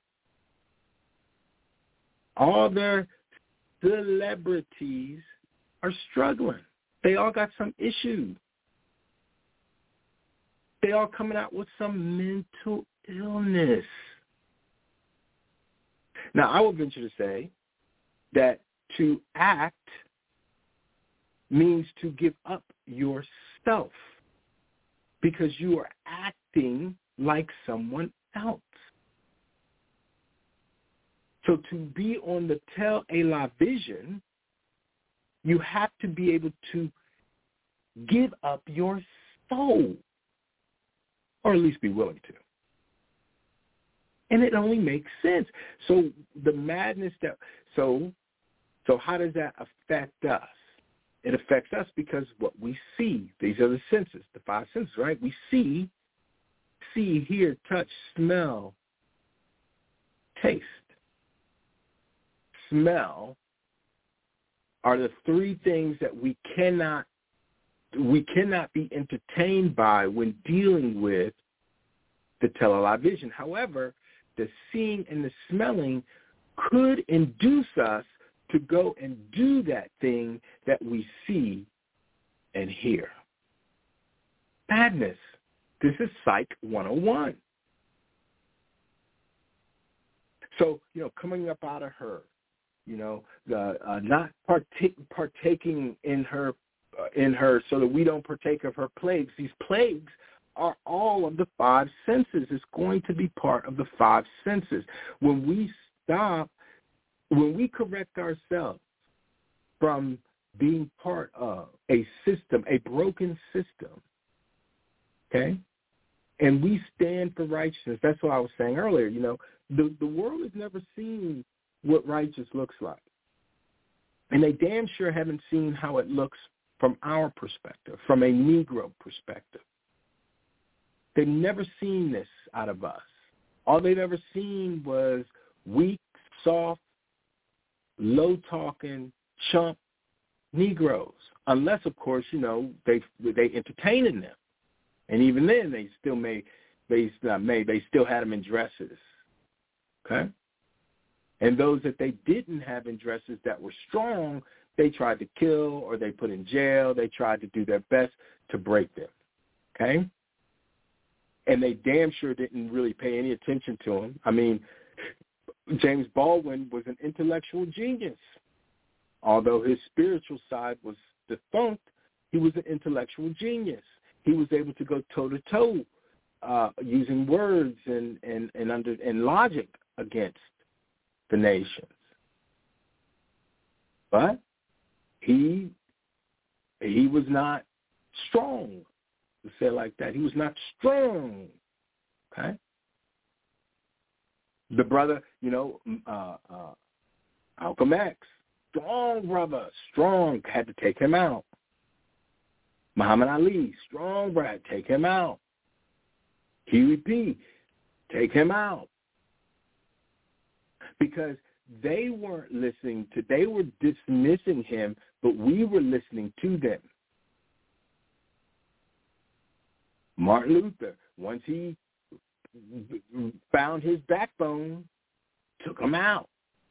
All their celebrities are struggling. They all got some issue. They all coming out with some mental illness. Now, I would venture to say that to act means to give up yourself because you are acting like someone else. So to be on the Tel Elah vision, you have to be able to give up your soul, or at least be willing to. And it only makes sense. So the madness that, so, so how does that affect us? It affects us because what we see, these are the senses, the five senses, right? We see, see, hear, touch, smell, taste. Smell are the three things that we cannot we cannot be entertained by when dealing with the television. However, the seeing and the smelling could induce us to go and do that thing that we see and hear. Madness. This is Psych one oh one. So, you know, coming up out of her, you know, the uh, not partake, partaking in her, uh, in her, so that we don't partake of her plagues. These plagues are all of the five senses. It's going to be part of the five senses. When we stop, when we correct ourselves from being part of a system, a broken system, okay, and we stand for righteousness. That's what I was saying earlier. You know, the, the world has never seen what righteous looks like. And they damn sure haven't seen how it looks from our perspective, from a Negro perspective. They've never seen this out of us. All they've ever seen was weak, soft, low-talking, chump Negroes. Unless, of course, you know, they they entertaining them. And even then, they still may, they not may, they still had them in dresses, okay? And those that they didn't have in dresses that were strong, they tried to kill or they put in jail. They tried to do their best to break them, okay? And they damn sure didn't really pay any attention to them. I mean, James Baldwin was an intellectual genius. Although his spiritual side was defunct, he was an intellectual genius. He was able to go toe-to-toe uh, using words and, and, and, under, and logic against the nations. But he he was not strong, to say it like that. He was not strong, okay? The brother, you know, uh, uh, Malcolm X, strong brother, strong, had to take him out. Muhammad Ali, strong brother, take him out. Huey P, take him out. Because they weren't listening to, they were dismissing him, but we were listening to them. Martin Luther, once he found his backbone, took him out.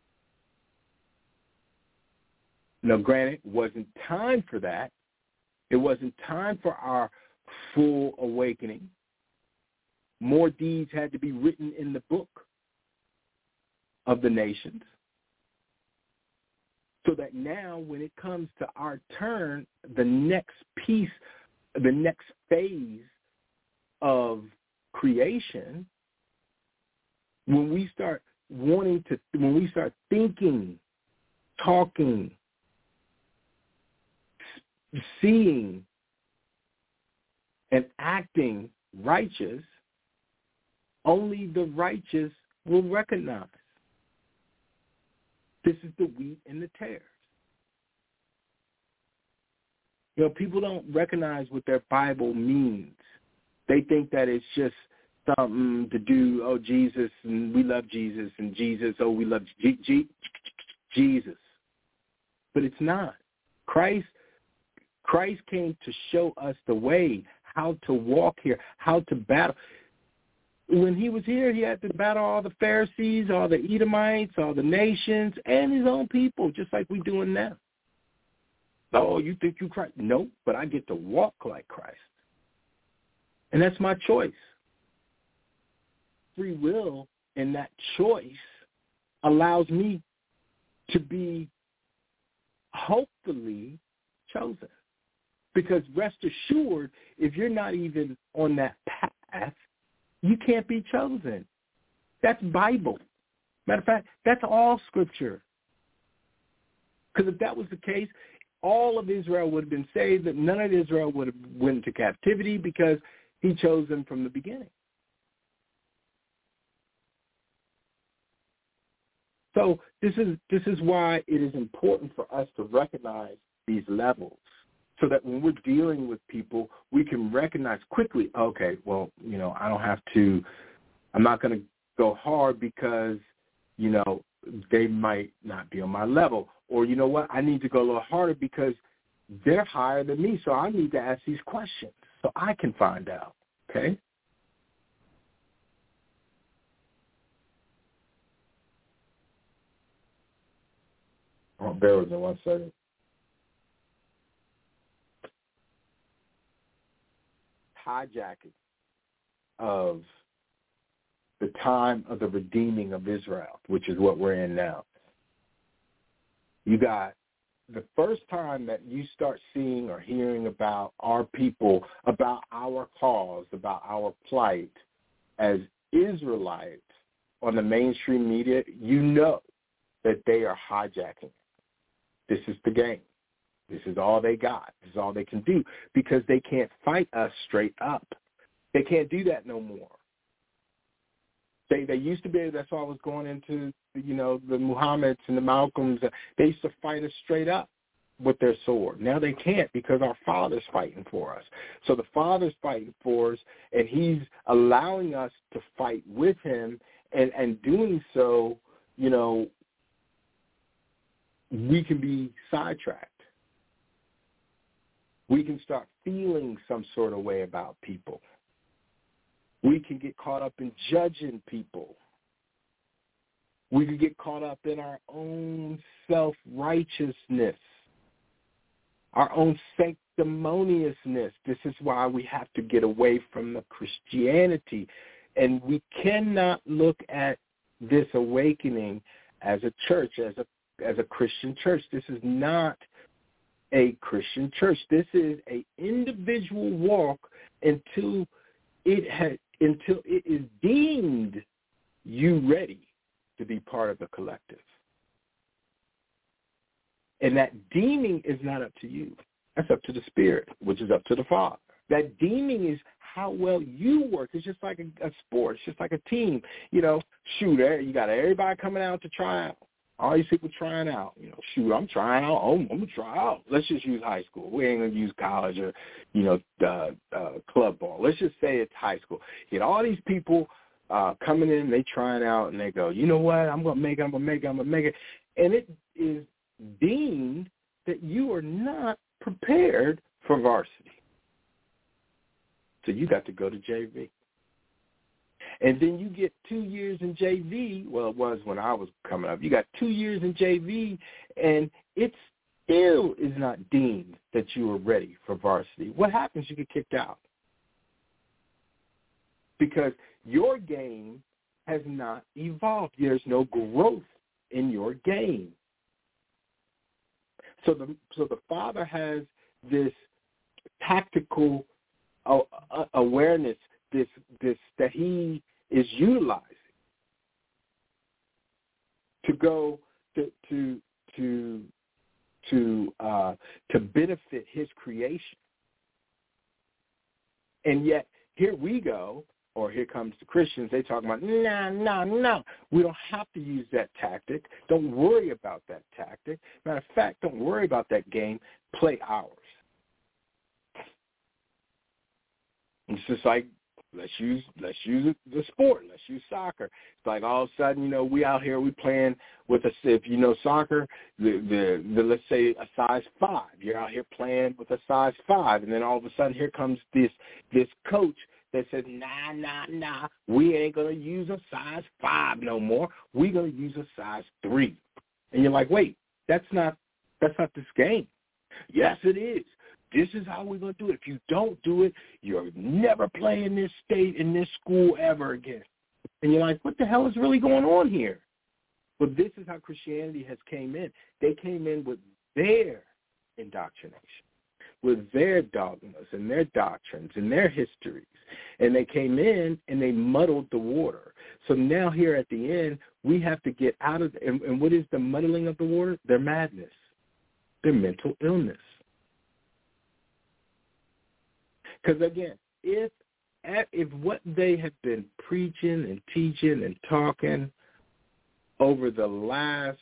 Now, granted, it wasn't time for that. It wasn't time for our full awakening. More deeds had to be written in the book of the nations, so that now when it comes to our turn, the next piece, the next phase of creation, when we start wanting to, when we start thinking, talking, seeing, and acting righteous, only the righteous will recognize. This is the wheat and the tares. You know, people don't recognize what their Bible means. They think that it's just something to do, oh, Jesus, and we love Jesus, and Jesus, oh, we love G- G- Jesus. But it's not. Christ, Christ came to show us the way, how to walk here, how to battle. When he was here, he had to battle all the Pharisees, all the Edomites, all the nations, and his own people, just like we're doing now. Oh, you think you Christ? Nope, but I get to walk like Christ. And that's my choice. Free will in that choice allows me to be hopefully chosen. Because rest assured, if you're not even on that path, you can't be chosen. That's Bible. Matter of fact, that's all Scripture. Because if that was the case, all of Israel would have been saved, but none of Israel would have went into captivity because he chose them from the beginning. So this is this is why it is important for us to recognize these levels, so that when we're dealing with people, we can recognize quickly, okay, well, you know, I don't have to, I'm not going to go hard because, you know, they might not be on my level. Or, you know what, I need to go a little harder because they're higher than me, so I need to ask these questions so I can find out, okay? Oh, bear with me one second. Hijacking of the time of the redeeming of Israel, which is what we're in now. You got the first time that you start seeing or hearing about our people, about our cause, about our plight as Israelites on the mainstream media, you know that they are hijacking. This is the game. This is all they got. This is all they can do because they can't fight us straight up. They can't do that no more. They they used to be able, that's why I was going into, you know, the Muhammads and the Malcolms. They used to fight us straight up with their sword. Now they can't because our Father's fighting for us. So the Father's fighting for us, and he's allowing us to fight with him, and, and doing so, you know, we can be sidetracked. We can start feeling some sort of way about people. We can get caught up in judging people. We can get caught up in our own self-righteousness, our own sanctimoniousness. This is why we have to get away from the Christianity. And we cannot look at this awakening as a church, as a as a Christian church. This is not a Christian church. This is an individual walk until it has, until it is deemed you ready to be part of the collective. And that deeming is not up to you. That's up to the Spirit, which is up to the Father. That deeming is how well you work. It's just like a, a sport. It's just like a team. You know, shoot, you got everybody coming out to try out. All these people trying out, you know, shoot, I'm trying out. Oh, I'm going to try out. Let's just use high school. We ain't going to use college or, you know, uh, uh, club ball. Let's just say it's high school. Get all these people uh, coming in, they trying out, and they go, you know what, I'm going to make it, I'm going to make it, I'm going to make it. And it is deemed that you are not prepared for varsity. So you got to go to J V. And then you get two years in J V. Well, it was when I was coming up. You got two years in J V, and it still is not deemed that you are ready for varsity. What happens? You get kicked out because your game has not evolved. There's no growth in your game. So the so the Father has this tactical uh, awareness, this this that he is utilizing to go to to to to uh, to benefit his creation. And yet here we go, or here comes the Christians, they talk about, no, no, no, we don't have to use that tactic. Don't worry about that tactic. Matter of fact, don't worry about that game. Play ours. It's just like, let's use let's use the sport. Let's use soccer. It's like all of a sudden, you know, we out here, we playing with a, if you know soccer, the, the, the let's say a size five. You're out here playing with a size five, and then all of a sudden here comes this this coach that says, nah, nah, nah, we ain't going to use a size five no more. We're going to use a size three. And you're like, wait, that's not that's not this game. Yes, it is. This is how we're going to do it. If you don't do it, you're never playing this state in this school ever again. And you're like, what the hell is really going on here? But this is how Christianity has came in. They came in with their indoctrination, with their dogmas and their doctrines and their histories. And they came in and they muddled the water. So now here at the end, we have to get out of, and, and what is the muddling of the water? Their madness, their mental illness. Because, again, if if what they have been preaching and teaching and talking over the last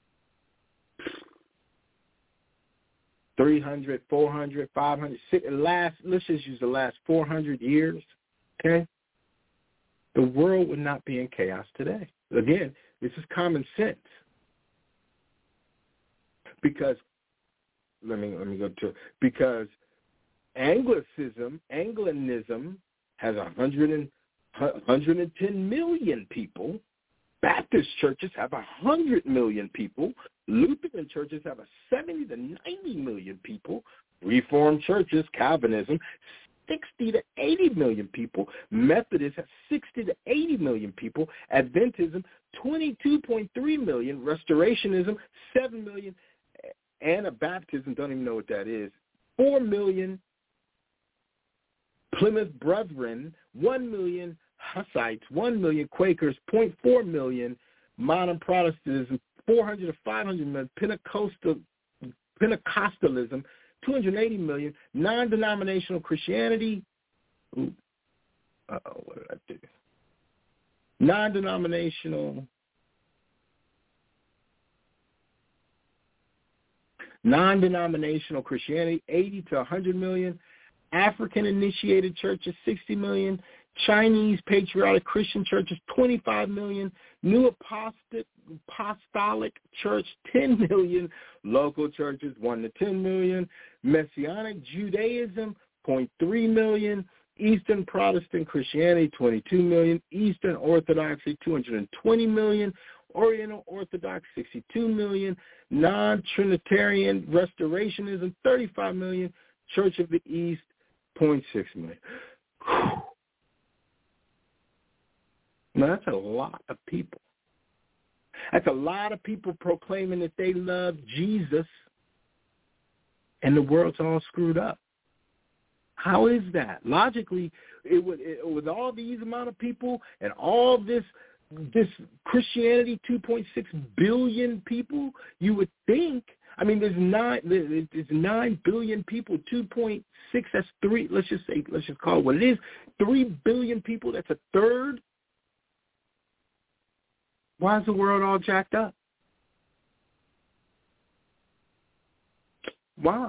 three hundred, four hundred, five hundred, six, last, let's just use the last four hundred years, okay, the world would not be in chaos today. Again, this is common sense. Because let me let me go to because Anglicism, Anglicanism has a hundred and hundred and ten million people. Baptist churches have a hundred million people. Lutheran churches have a seventy to ninety million people. Reformed churches, Calvinism, sixty to eighty million people. Methodists have sixty to eighty million people. Adventism, twenty-two point three million. Restorationism, seven million. Anabaptism, don't even know what that is, four million. Plymouth Brethren, one million. Hussites, one million. Quakers, zero point four million. Modern Protestantism, four hundred to five hundred million. Pentecostal, Pentecostalism, two hundred eighty million. Non-denominational Christianity, ooh, uh-oh, what did I do? Non-denominational, non-denominational Christianity, eighty to one hundred million. African-initiated churches, sixty million. Chinese Patriotic Christian churches, twenty-five million. New Apostolic, Apostolic Church, ten million. Local churches, one to ten million. Messianic Judaism, zero point three million. Eastern Protestant Christianity, twenty-two million. Eastern Orthodoxy, two hundred twenty million. Oriental Orthodox, sixty-two million. Non-Trinitarian Restorationism, thirty-five million. Church of the East, zero point six million. Now, that's a lot of people. That's a lot of people proclaiming that they love Jesus, and the world's all screwed up. How is that? Logically, it would, it, with all these amount of people and all this this Christianity, two point six billion people, you would think. I mean, there's nine. There's nine billion people. Two point six. That's three. Let's just say. Let's just call it what it is. Three billion people. That's a third. Why is the world all jacked up? Why?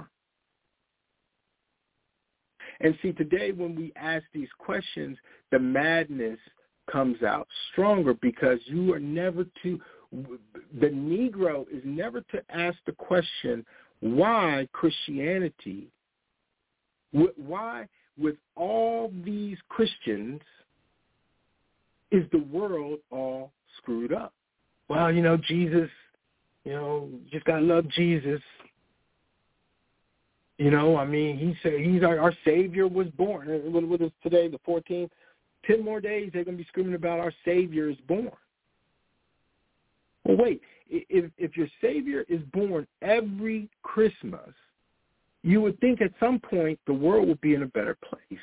And see, today when we ask these questions, the madness comes out stronger because you are never to, the Negro is never to ask the question, why Christianity, why with all these Christians is the world all screwed up? Well, you know, Jesus, you know, just got to love Jesus. You know, I mean, he said he's our, our Savior was born. What, what is today, the fourteenth? Ten more days, they're going to be screaming about our Savior is born. Well, wait, if, if your Savior is born every Christmas, you would think at some point the world would be in a better place.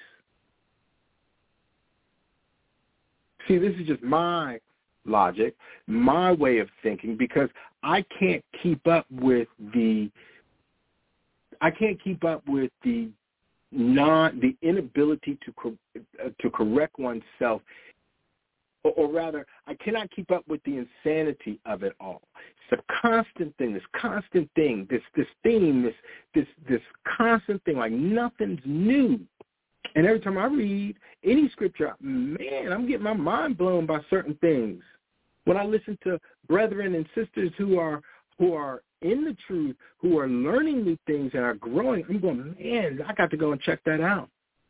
See, this is just my logic, my way of thinking, because I can't keep up with the I can't keep up with the non the inability to co- uh, to correct oneself, or, or rather, I cannot keep up with the insanity of it all. It's a constant thing, this constant thing, this this theme, this this this constant thing, like nothing's new. And every time I read any scripture, man, I'm getting my mind blown by certain things. When I listen to brethren and sisters who are who are in the truth, who are learning new things and are growing, I'm going, man, I got to go and check that out.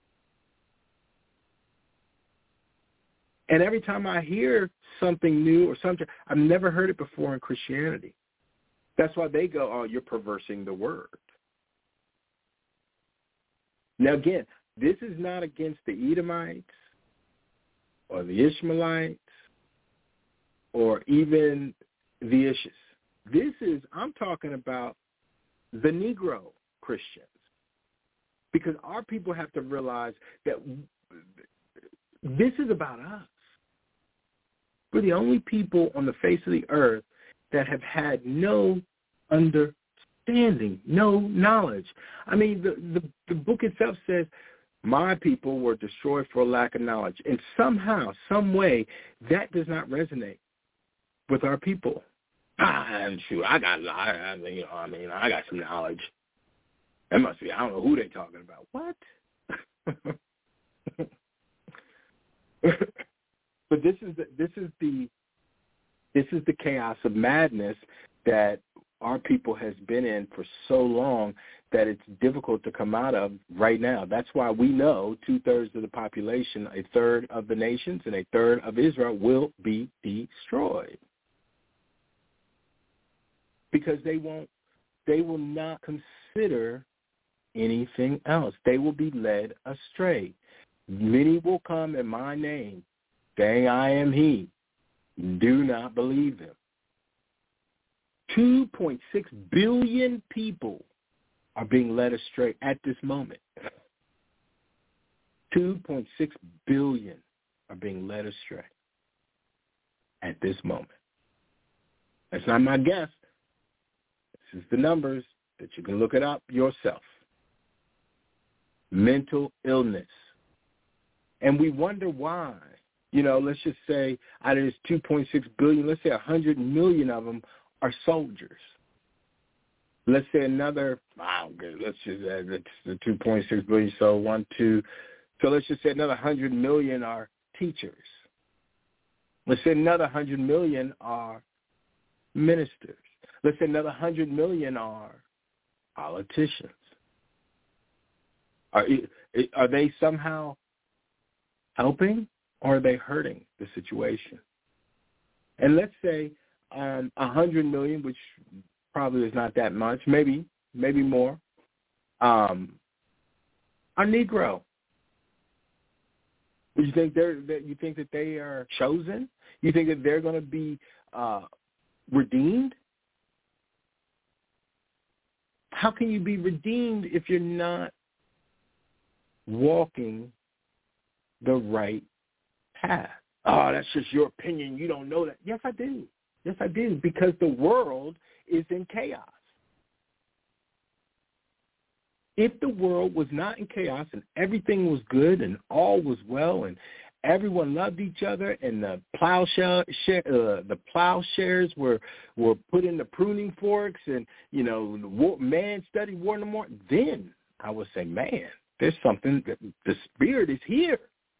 And every time I hear something new or something, I've never heard it before in Christianity. That's why they go, oh, you're perversing the word. Now, again, this is not against the Edomites or the Ishmaelites or even the Ishis. This is, I'm talking about the Negro Christians, because our people have to realize that this is about us. We're the only people on the face of the earth that have had no understanding, no knowledge. I mean, the, the, the book itself says, my people were destroyed for lack of knowledge. And somehow, some way, that does not resonate with our people. Ah, I'm sure I got, I, I, you know, I mean, I got some knowledge. That must be, I don't know who they're talking about. What? But this is the, this is the this is the chaos of madness that our people has been in for so long that it's difficult to come out of right now. That's why we know two-thirds of the population, a third of the nations, and a third of Israel will be destroyed. Because they won't, they will not consider anything else. They will be led astray. Many will come in my name, saying, I am he. Do not believe them. two point six billion people are being led astray at this moment. two point six billion are being led astray at this moment. That's not my guess. This is the numbers that you can look it up yourself. Mental illness. And we wonder why. You know, let's just say out of this two point six billion, let's say one hundred million of them are soldiers. Let's say another, wow, let's just add the two point six billion, so one, two. So let's just say another one hundred million are teachers. Let's say another one hundred million are ministers. Let's say another one hundred million are politicians. Are, are they somehow helping or are they hurting the situation? And let's say um, one hundred million, which probably is not that much, maybe, maybe more, um, are Negro. You think they're that you think that they are chosen? You think that they're going to be uh, redeemed? How can you be redeemed if you're not walking the right path? Oh, that's just your opinion. You don't know that. Yes, I do. Yes, I do, because the world is in chaos. If the world was not in chaos and everything was good and all was well and everyone loved each other and the plowshare, uh, the plowshares were were put in the pruning forks and, you know, war, man studied war no more, then I would say, man, there's something, that the spirit is here.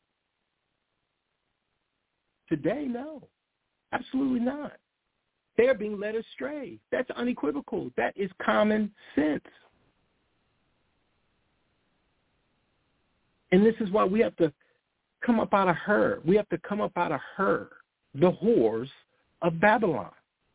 Today, no, absolutely not. They are being led astray. That's unequivocal. That is common sense. And this is why we have to come up out of her. We have to come up out of her, the whores of Babylon.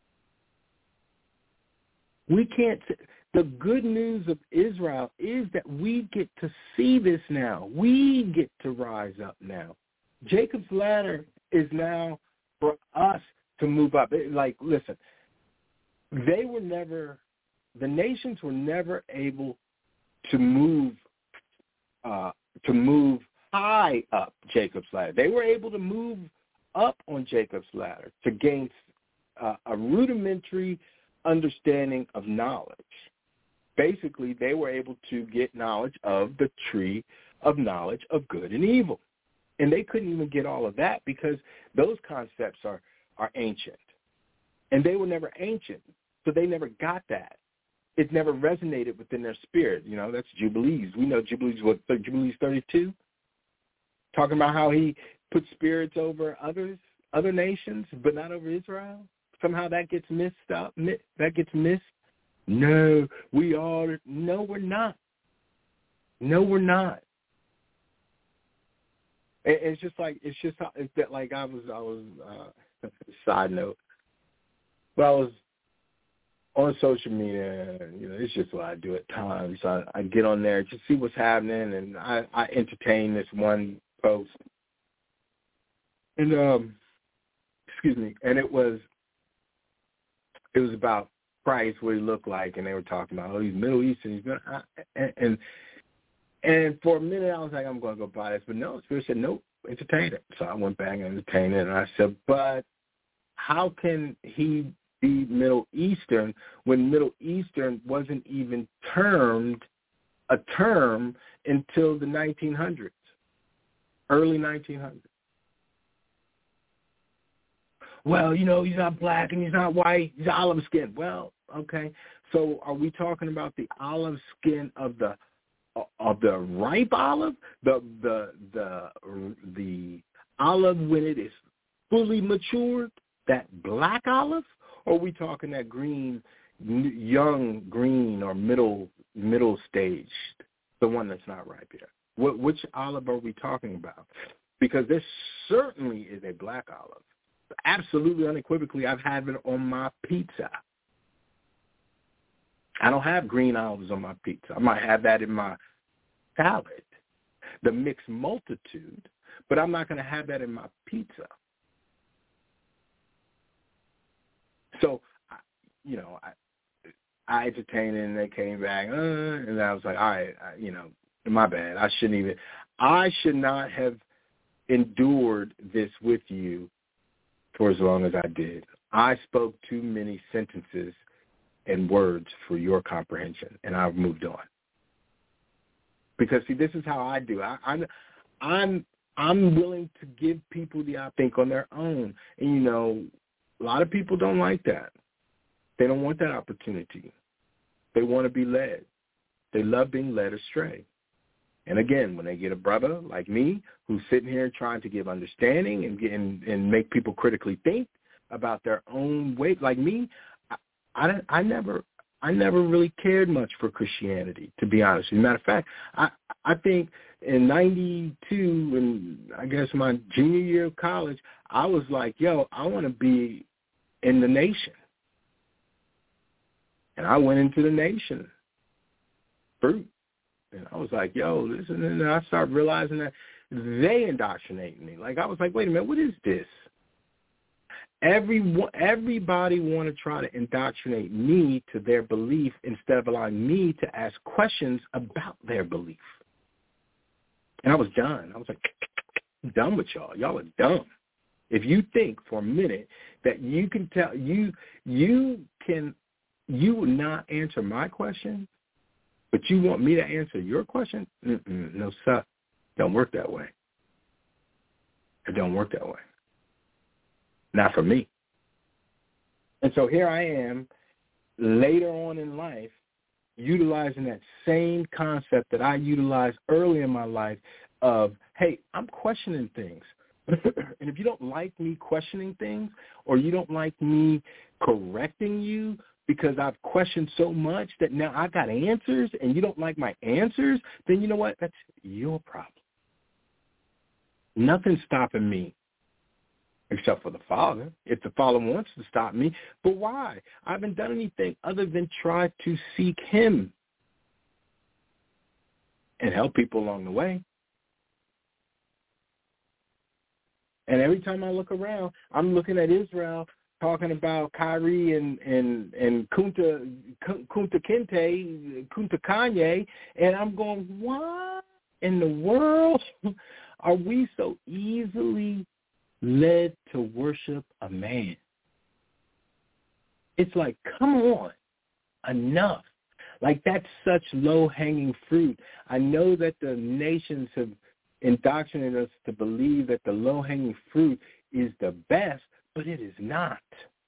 We can't, the good news of Israel is that we get to see this now. We get to rise up now. Jacob's ladder is now for us to move up. It, like, listen, they were never, the nations were never able to move, uh, to move high up Jacob's ladder. They were able to move up on Jacob's ladder to gain uh, a rudimentary understanding of knowledge. Basically, they were able to get knowledge of the tree of knowledge of good and evil. And they couldn't even get all of that because those concepts are, are ancient. And they were never ancient, so they never got that. It never resonated within their spirit. You know, that's Jubilees. We know Jubilees, what, Jubilees thirty-two? Talking about how he put spirits over others, other nations, but not over Israel. Somehow that gets missed up. That gets missed. No, we are. No, we're not. No, we're not. It's just like it's just it's that like I was I was uh, side note. Well, I was on social media. You know, it's just what I do at times. I, I get on there to see what's happening, and I, I entertain this one post. And um, excuse me, and it was it was about Christ, what he looked like, and they were talking about, oh, he's Middle Eastern, he's been, and, and and for a minute I was like, I'm going to go buy this, but no, Spirit said, nope, entertain it. So I went back and entertained it, and I said, but how can he be Middle Eastern when Middle Eastern wasn't even termed a term until the nineteen hundreds, early nineteen hundreds? Well, you know, he's not black and he's not white, he's olive skin. Well, okay. So are we talking about the olive skin of the of the ripe olive, the the the the olive when it is fully matured, that black olive, or are we talking that green, young, green, or middle middle stage, the one that's not ripe yet? What, which olive are we talking about? Because there certainly is a black olive. Absolutely, unequivocally, I've had it on my pizza. I don't have green olives on my pizza. I might have that in my salad, the mixed multitude, but I'm not going to have that in my pizza. So, you know, I, I entertained it, and they came back, uh, and I was like, all right, I, you know, my bad. I shouldn't even, I should not have endured this with you for as long as I did. I spoke too many sentences and words for your comprehension, and I've moved on. Because, see, this is how I do. I, I'm, I'm, I'm willing to give people the I think on their own. And, you know, a lot of people don't like that. They don't want that opportunity. They want to be led. They love being led astray. And again, when they get a brother like me who's sitting here trying to give understanding and, get, and, and make people critically think about their own way, like me, I, I, I never I never really cared much for Christianity, to be honest. As a matter of fact, I, I think in ninety-two, and I guess my junior year of college, I was like, yo, I want to be in the nation. And I went into the nation. Fruit. And I was like, yo, listen, and I started realizing that they indoctrinated me. Like, I was like, wait a minute, what is this? Every, everybody want to try to indoctrinate me to their belief instead of allowing me to ask questions about their belief. And I was done. I was like, I'm done with y'all. Y'all are dumb. If you think for a minute that you can tell, you you can, you will not answer my question, but you want me to answer your question? Mm-mm, no, sir. Don't work that way. It don't work that way. Not for me. And so here I am, later on in life, utilizing that same concept that I utilized early in my life of, hey, I'm questioning things. And if you don't like me questioning things, or you don't like me correcting you because I've questioned so much that now I got answers and you don't like my answers, then you know what? That's your problem. Nothing's stopping me except for the Father, if the Father wants to stop me. But why? I haven't done anything other than try to seek him and help people along the way. And every time I look around, I'm looking at Israel talking about Kyrie and and and Kunta Kunta Kinte, Kunta Kanye, and I'm going, what in the world are we so easily led to worship a man? It's like, come on, enough. Like, that's such low-hanging fruit. I know that the nations have indoctrinated us to believe that the low-hanging fruit is the best, but it is not.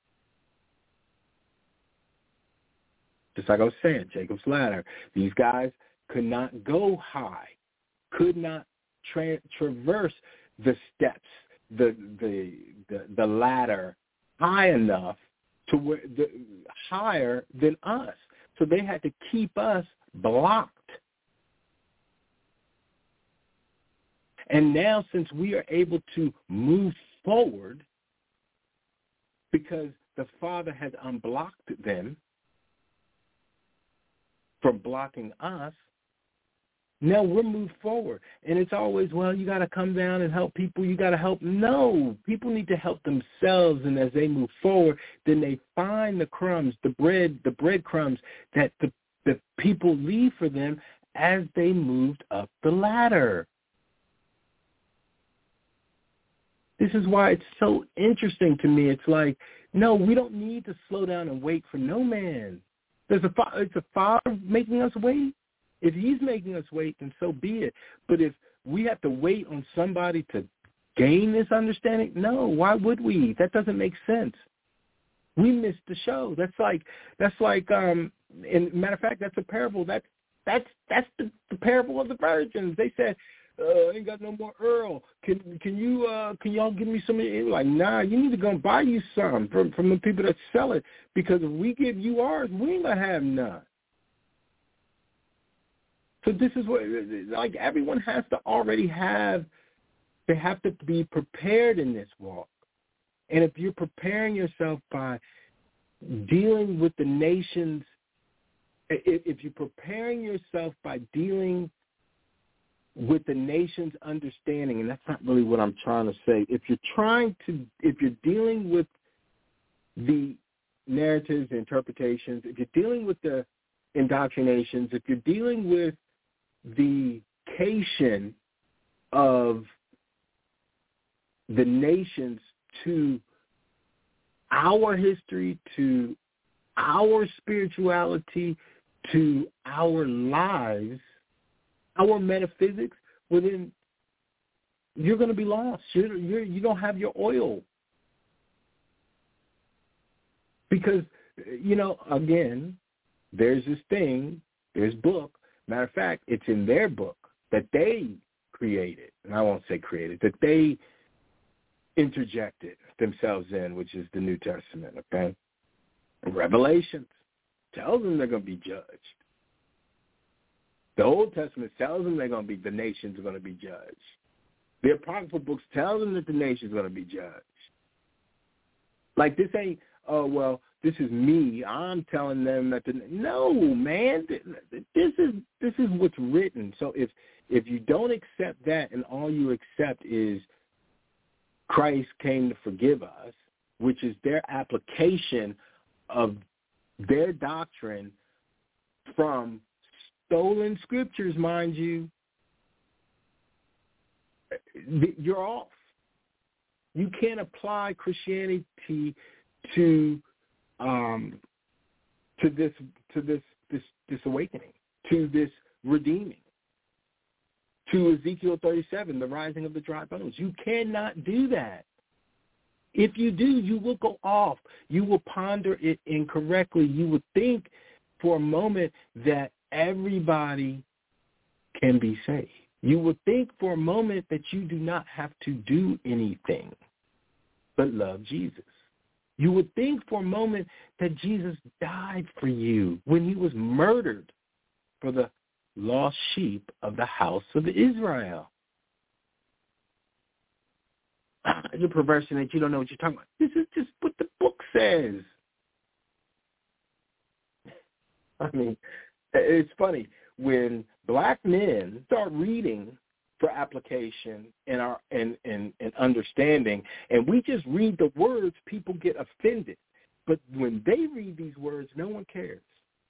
Just like I was saying, Jacob's Ladder, these guys could not go high, could not tra- traverse the steps, the, the the the ladder high enough to where the higher than us. So they had to keep us blocked. And now, since we are able to move forward because the Father has unblocked them from blocking us, now we're moved forward. And it's always, well, you got to come down and help people. You got to help. No, people need to help themselves. And as they move forward, then they find the crumbs, the bread, the breadcrumbs that the, the people leave for them as they moved up the ladder. This is why it's so interesting to me. It's like, no, we don't need to slow down and wait for no man. There's a it's a Father making us wait. If he's making us wait, then so be it. But if we have to wait on somebody to gain this understanding, no, why would we? That doesn't make sense. We missed the show. That's like that's like um. In matter of fact, that's a parable. That's that's that's the, the parable of the virgins. They said, uh, I ain't got no more Earl. Can can you uh, can y'all give me some? Like, nah, you need to go buy you some from from the people that sell it, because if we give you ours, we ain't gonna have none. So this is what, like, everyone has to already have. They have to be prepared in this walk, and if you're preparing yourself by dealing with the nations, if, if you're preparing yourself by dealing with the nation's understanding, and that's not really what I'm trying to say. If you're trying to, if you're dealing with the narratives, the interpretations, if you're dealing with the indoctrinations, if you're dealing with the cation of the nations to our history, to our spirituality, to our lives, our metaphysics, well then you're going to be lost. You're, you're, you don't have your oil. Because, you know, again, there's this thing, there's book. Matter of fact, it's in their book that they created, and I won't say created, that they interjected themselves in, which is the New Testament, okay? Revelations tells them they're going to be judged. The Old Testament tells them they're going to be, the nations are going to be judged. The apocryphal books tell them that the nations are going to be judged. Like, this ain't, oh, well, this is me. I'm telling them that the, no, man, this is this is what's written. So if if you don't accept that and all you accept is Christ came to forgive us, which is their application of their doctrine from stolen scriptures, mind you, you're off. You can't apply Christianity to um, to this to this this this awakening, to this redeeming, to Ezekiel thirty-seven, the rising of the dry bones. You cannot do that. If you do, you will go off. You will ponder it incorrectly. You will think for a moment that everybody can be saved. You will think for a moment that you do not have to do anything but love Jesus. You would think for a moment that Jesus died for you when he was murdered for the lost sheep of the house of Israel. You're perversion that you don't know what you're talking about. This is just what the book says. I mean, it's funny. When black men start reading for application and our and, and, and understanding, and we just read the words, people get offended. But when they read these words, no one cares.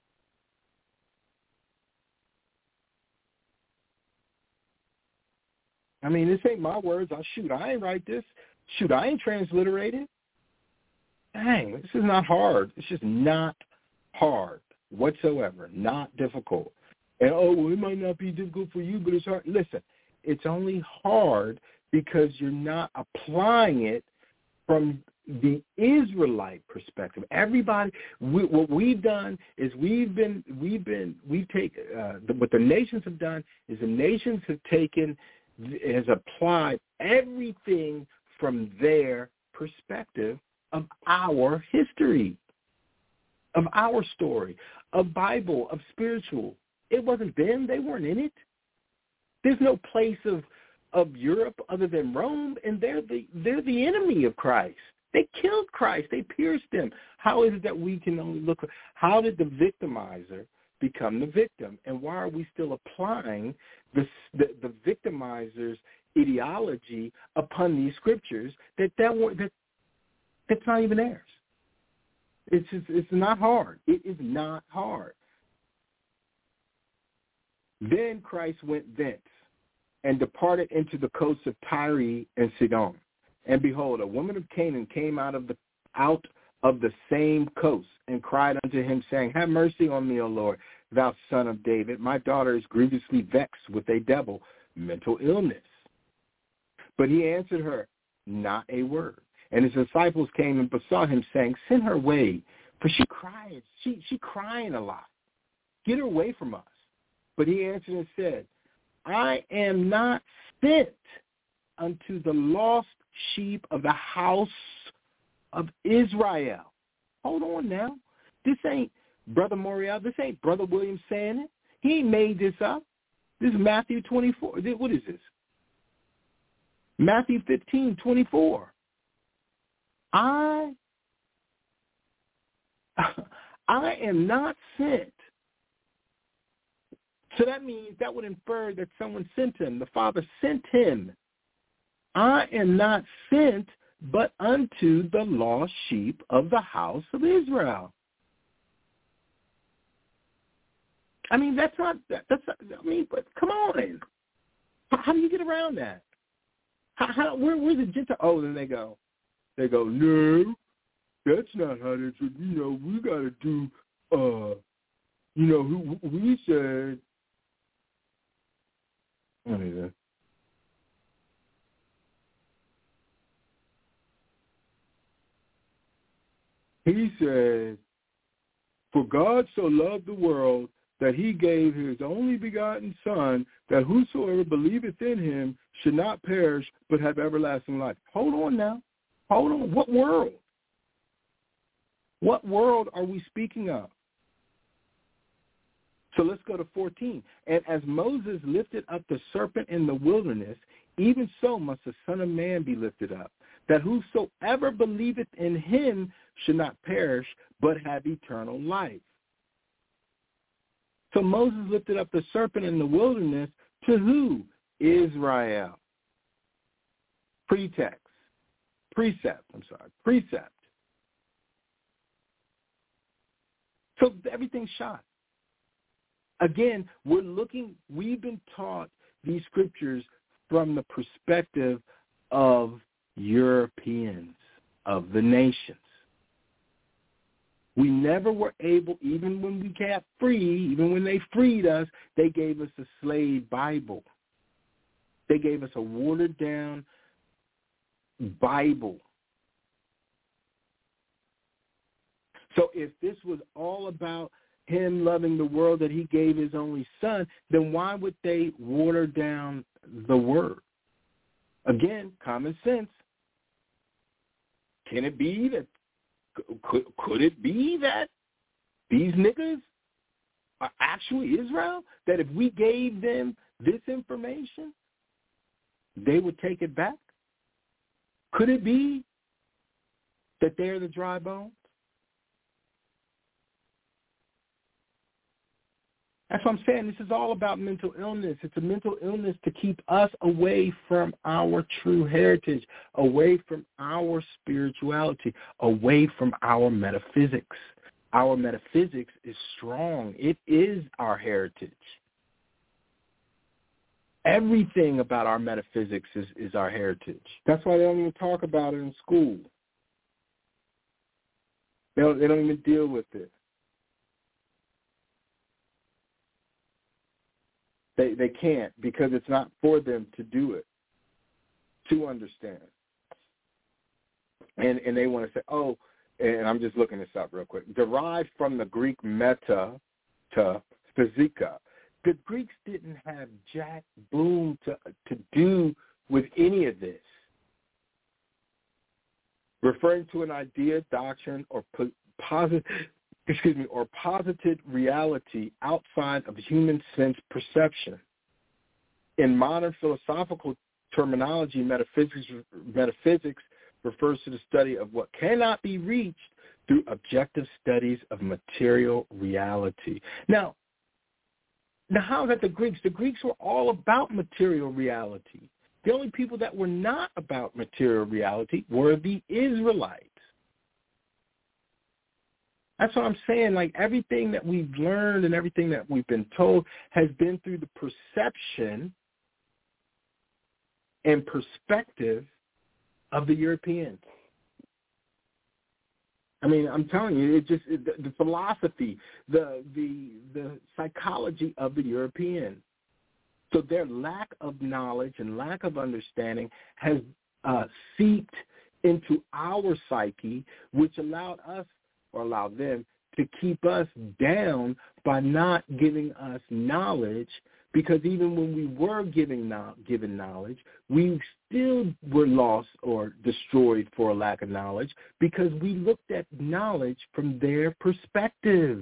I mean, this ain't my words. I shoot, I ain't write this. Shoot, I ain't transliterated. Dang, this is not hard. It's just not hard whatsoever. Not difficult. And, oh, well, it might not be difficult for you, but it's hard. Listen, it's only hard because you're not applying it from the Israelite perspective. Everybody, we, what we've done is we've been, we've been, we take, uh, the, what the nations have done is the nations have taken, has applied everything from their perspective of our history, of our story, of Bible, of spiritual. It wasn't them. They weren't in it. There's no place of of Europe other than Rome, and they're the they're the enemy of Christ. They killed Christ. They pierced him. How is it that we can only look? How did the victimizer become the victim, and why are we still applying the the, the victimizer's ideology upon these scriptures that that that that's not even theirs? It's just, it's not hard. It is not hard. Then Christ went thence and departed into the coasts of Tyre and Sidon. And behold, a woman of Canaan came out of the out of the same coast and cried unto him, saying, Have mercy on me, O Lord, thou son of David. My daughter is grievously vexed with a devil, mental illness. But he answered her not a word. And his disciples came and besought him, saying, Send her away, for she cries. She she crying a lot. Get her away from us. But he answered and said, I am not sent unto the lost sheep of the house of Israel. Hold on now. This ain't Brother Morial. This ain't Brother William saying it. He ain't made this up. This is Matthew twenty-four. What is this? Matthew fifteen, twenty-four. I, I am not sent. So that means that would infer that someone sent him. The Father sent him. I am not sent but unto the lost sheep of the house of Israel. I mean, that's not, that's not, I mean, but come on. How, how do you get around that? How, how, where, where's the Gentile? Oh, then they go, they go, no, that's not how they should, you know, we got to do, uh, you know, who we said, I mean, he said, for God so loved the world that he gave his only begotten Son, that whosoever believeth in him should not perish but have everlasting life. Hold on now. Hold on. What world? What world are we speaking of? So let's go to fourteen. And as Moses lifted up the serpent in the wilderness, even so must the Son of Man be lifted up, that whosoever believeth in him should not perish, but have eternal life. So Moses lifted up the serpent in the wilderness to who? Israel. Pretext. Precept, I'm sorry. Precept. So everything's shot. Again, we're looking, we've been taught these scriptures from the perspective of Europeans, of the nations. We never were able, even when we got free, even when they freed us, they gave us a slave Bible. They gave us a watered-down Bible. So if this was all about him loving the world that he gave his only Son, then why would they water down the word? Again, common sense. Can it be that, could, could it be that these niggas are actually Israel? That if we gave them this information, they would take it back? Could it be that they're the dry bones? That's what I'm saying. This is all about mental illness. It's a mental illness to keep us away from our true heritage, away from our spirituality, away from our metaphysics. Our metaphysics is strong. It is our heritage. Everything about our metaphysics is, is our heritage. That's why they don't even talk about it in school. They don't, they don't even deal with it. They they can't because it's not for them to do it, to understand. And and they want to say, oh, and I'm just looking this up real quick, derived from the Greek meta to physika. The Greeks didn't have jack boom to to do with any of this. Referring to an idea, doctrine, or po- positive. excuse me, or posited reality outside of human sense perception. In modern philosophical terminology, metaphysics, metaphysics refers to the study of what cannot be reached through objective studies of material reality. Now, now how is that the Greeks? The Greeks were all about material reality. The only people that were not about material reality were the Israelites. That's what I'm saying. Like, everything that we've learned and everything that we've been told has been through the perception and perspective of the Europeans. I mean, I'm telling you, it just it, the, the philosophy, the the the psychology of the European. So their lack of knowledge and lack of understanding has uh, seeped into our psyche, which allowed us or allow them to keep us down by not giving us knowledge Because even when we were giving no- given knowledge, we still were lost or destroyed for a lack of knowledge because we looked at knowledge from their perspective.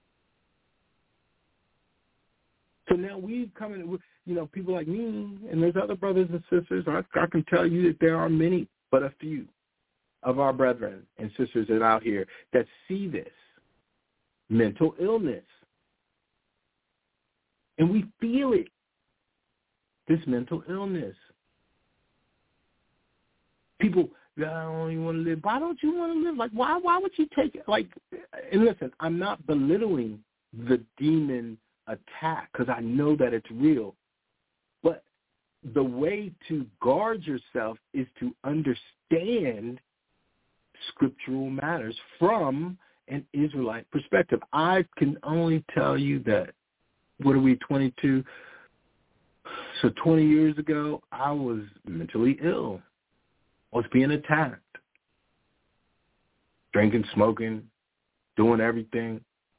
So now we've come in, you know, people like me, and there's other brothers and sisters. I, I can tell you that there are many, but a few of our brethren and sisters that are out here that see this mental illness. And we feel it, this mental illness. People, I don't even want to live. Why don't you want to live? Like, why Why would you take it? Like, and listen, I'm not belittling the demon attack because I know that it's real. But the way to guard yourself is to understand scriptural matters from an Israelite perspective. I can only tell you that, what are we, twenty-two? So twenty years ago, I was mentally ill. I was being attacked. Drinking, smoking, doing everything.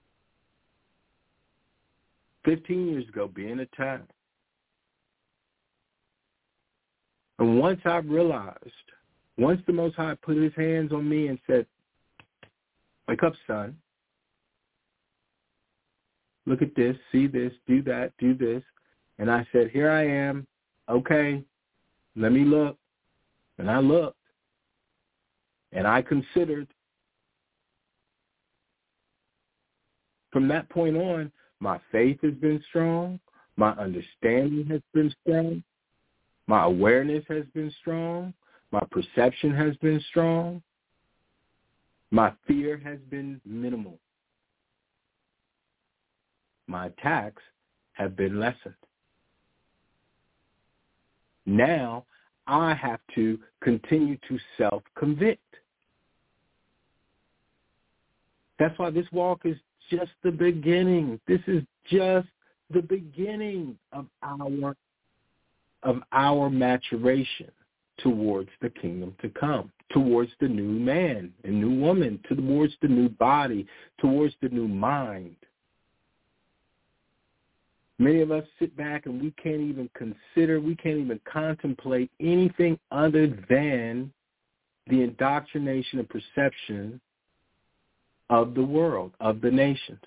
fifteen years ago, being attacked. And once I realized, once the Most High put his hands on me and said, wake up, son. Look at this, see this, do that, do this. And I said, here I am. Okay, let me look. And I looked. And I considered. From that point on, my faith has been strong. My understanding has been strong. My awareness has been strong. My perception has been strong. My fear has been minimal. My attacks have been lessened. Now I have to continue to self-convict. That's why this walk is just the beginning. This is just the beginning of our of our maturation towards the kingdom to come, towards the new man and new woman, towards the new body, towards the new mind. Many of us sit back and we can't even consider, we can't even contemplate anything other than the indoctrination and perception of the world, of the nations.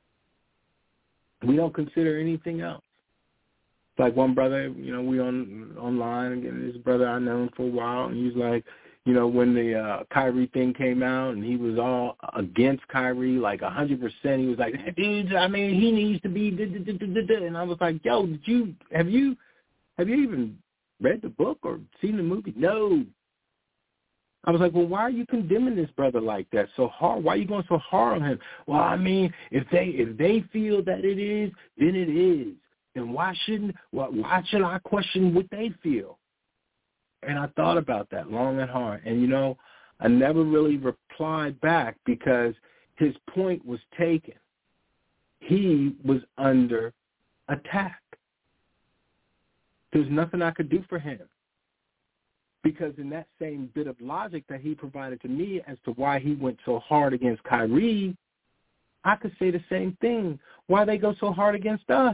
We don't consider anything else. It's like one brother, you know, we on online, again, this brother I known for a while, and he's like, you know, when the uh, Kyrie thing came out and he was all against Kyrie, like one hundred percent, he was like, dude, I mean, he needs to be, da, da, da, da, da. And I was like, yo, did you, have you, have you even read the book or seen the movie? No. I was like, well, why are you condemning this brother like that so hard? Why are you going so hard on him? Well, I mean, if they if they feel that it is, then it is. Then why shouldn't, why, why should I question what they feel? And I thought about that long and hard. And, you know, I never really replied back because his point was taken. He was under attack. There's nothing I could do for him. Because in that same bit of logic that he provided to me as to why he went so hard against Kyrie, I could say the same thing. Why they go so hard against us?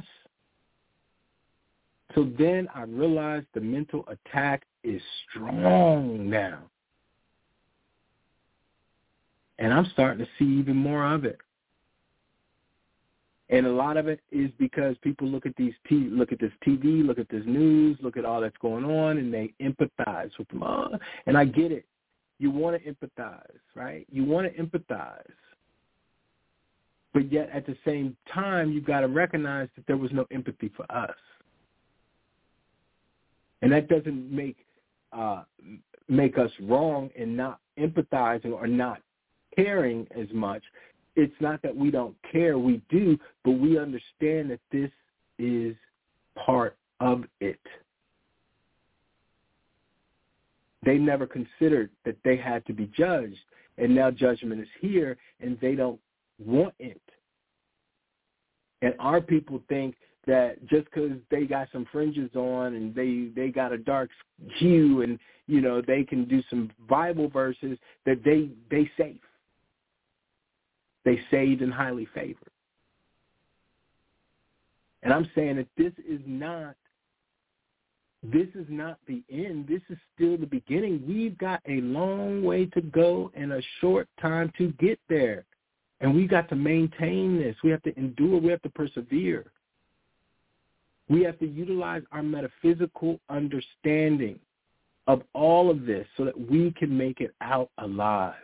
So then I realized the mental attack is strong now. And I'm starting to see even more of it. And a lot of it is because people look at these t- look at this T V, look at this news, look at all that's going on, and they empathize with them. Oh, and I get it. You want to empathize, right? You want to empathize. But yet at the same time, you've got to recognize that there was no empathy for us. And that doesn't make uh, make us wrong in not empathizing or not caring as much. It's not that we don't care, we do, but we understand that this is part of it. They never considered that they had to be judged, and now judgment is here, and they don't want it. And our people think that just because they got some fringes on and they, they got a dark hue and, you know, they can do some Bible verses, that they, they safe. They saved and highly favored. And I'm saying that this is not This is not the end. This is still the beginning. We've got a long way to go and a short time to get there. And we got to maintain this. We have to endure. We have to persevere. We have to utilize our metaphysical understanding of all of this so that we can make it out alive.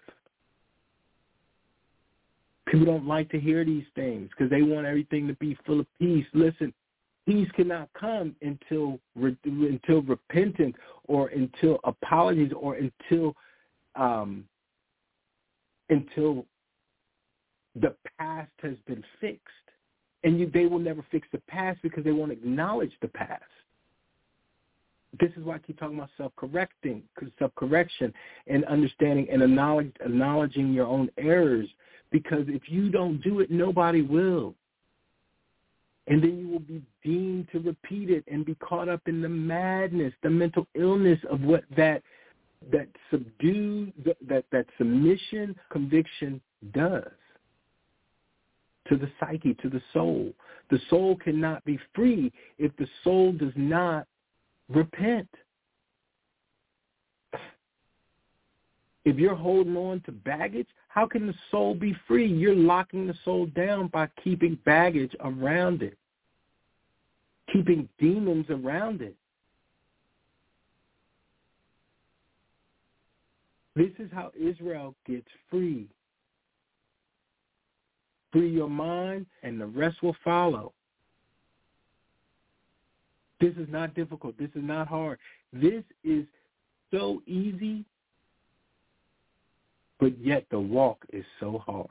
People don't like to hear these things because they want everything to be full of peace. Listen, peace cannot come until until repentance or until apologies or until um, until the past has been fixed. And you, they will never fix the past because they won't acknowledge the past. This is why I keep talking about self-correcting, self-correction and understanding and acknowledge, acknowledging your own errors, because if you don't do it, nobody will. And then you will be deemed to repeat it and be caught up in the madness, the mental illness of what that that subdue, that, that submission, conviction does to the psyche, to the soul. The soul cannot be free if the soul does not repent. If you're holding on to baggage, how can the soul be free? You're locking the soul down by keeping baggage around it, keeping demons around it. This is how Israel gets free. Free your mind, and the rest will follow. This is not difficult. This is not hard. This is so easy, but yet the walk is so hard.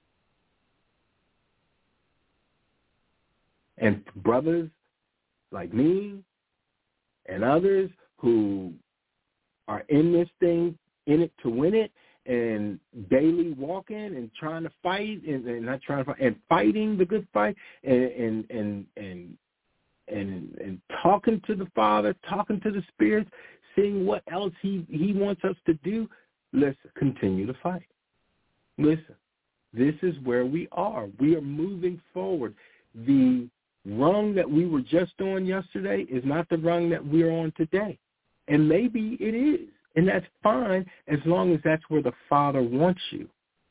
And brothers like me and others who are in this thing, in it to win it, and daily walking and trying to fight, and, and not trying to fight, and fighting the good fight, and and and and and, and talking to the Father, talking to the spirits, seeing what else he, he wants us to do. Listen, continue to fight. Listen, this is where we are. We are moving forward. The rung that we were just on yesterday is not the rung that we're on today. And maybe it is. And that's fine as long as that's where the Father wants you.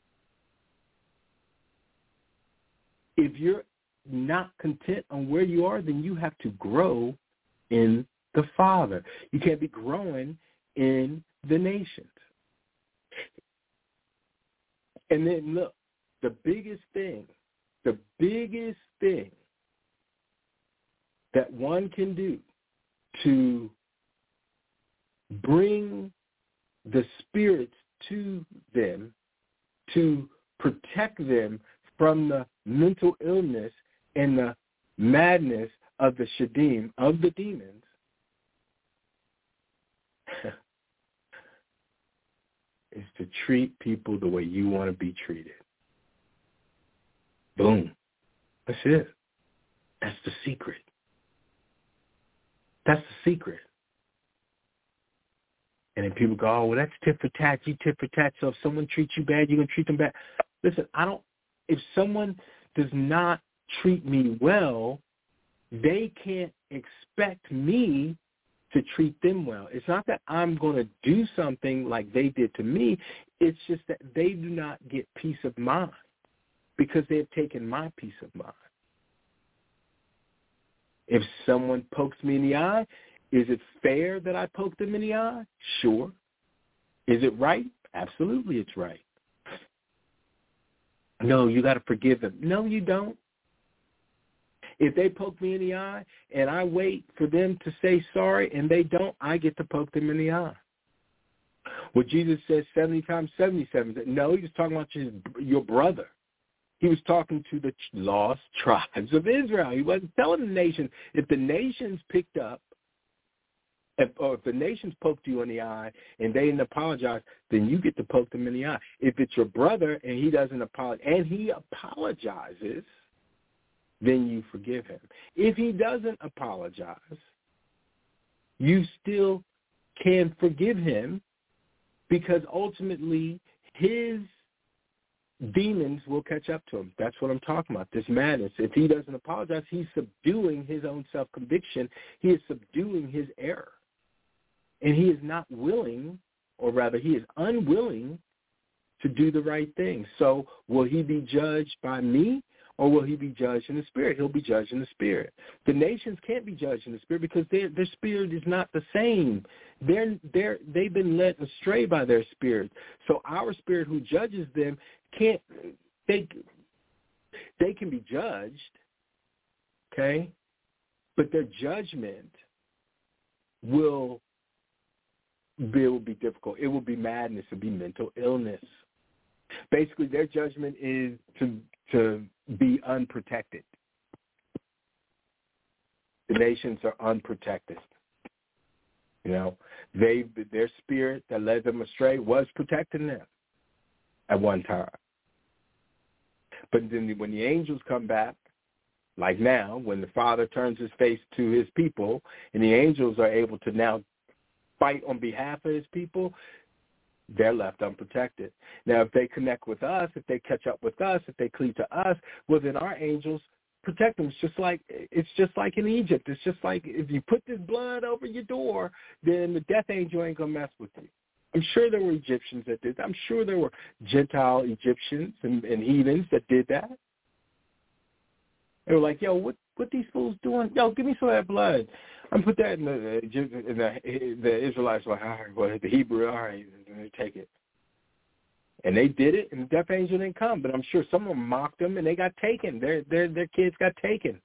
If you're not content on where you are, then you have to grow in the Father. You can't be growing in the nations. And then look, the biggest thing, the biggest thing that one can do to bring the spirits to them, to protect them from the mental illness and the madness of the shadim, of the demons, is to treat people the way you want to be treated. Boom. That's it. That's the secret. That's the secret. And then people go, oh, well, that's tit for tat. You tit for tat. So if someone treats you bad, you're going to treat them bad. Listen, I don't, if someone does not treat me well, they can't expect me to treat them well. It's not that I'm going to do something like they did to me. It's just that they do not get peace of mind because they've taken my peace of mind. If someone pokes me in the eye, is it fair that I poke them in the eye? Sure. Is it right? Absolutely it's right. No, you got to forgive them. No, you don't. If they poke me in the eye and I wait for them to say sorry and they don't, I get to poke them in the eye. Well, Jesus says seventy times seventy-seven. No, he was talking about his, your brother. He was talking to the lost tribes of Israel. He wasn't telling the nations. If the nations picked up, if, or if the nations poked you in the eye and they didn't apologize, then you get to poke them in the eye. If it's your brother and he doesn't apologize, and he apologizes, then you forgive him. If he doesn't apologize, you still can forgive him because ultimately his demons will catch up to him. That's what I'm talking about, this madness. If he doesn't apologize, he's subduing his own self-conviction. He is subduing his error. And he is not willing, or rather he is unwilling to do the right thing. So will he be judged by me, or will he be judged in the spirit? He'll be judged in the spirit. The nations can't be judged in the spirit because their their spirit is not the same. They're they're they've been led astray by their spirit. So our spirit, who judges them, can't they they can be judged, okay? But their judgment will be, will be difficult. It will be madness. It will be mental illness. Basically, their judgment is to to be unprotected. The nations are unprotected. You know, they their spirit that led them astray was protecting them at one time. But then when the angels come back, like now, when the Father turns his face to his people, and the angels are able to now fight on behalf of his people, they're left unprotected. Now, if they connect with us, if they catch up with us, if they cleave to us, well, then our angels protect them. It's just like it's just like in Egypt. It's just like if you put this blood over your door, then the death angel ain't gonna mess with you. I'm sure there were Egyptians that did that. I'm sure there were Gentile Egyptians and, and heathens that did that. They were like, yo, what what these fools doing? Yo, give me some of that blood. I'm put that in the in the, the Israelites were like, all right, well, the Hebrew, all right, they take it. And they did it, and the death angel didn't come. But I'm sure some of them mocked them, and they got taken. Their their their kids got taken.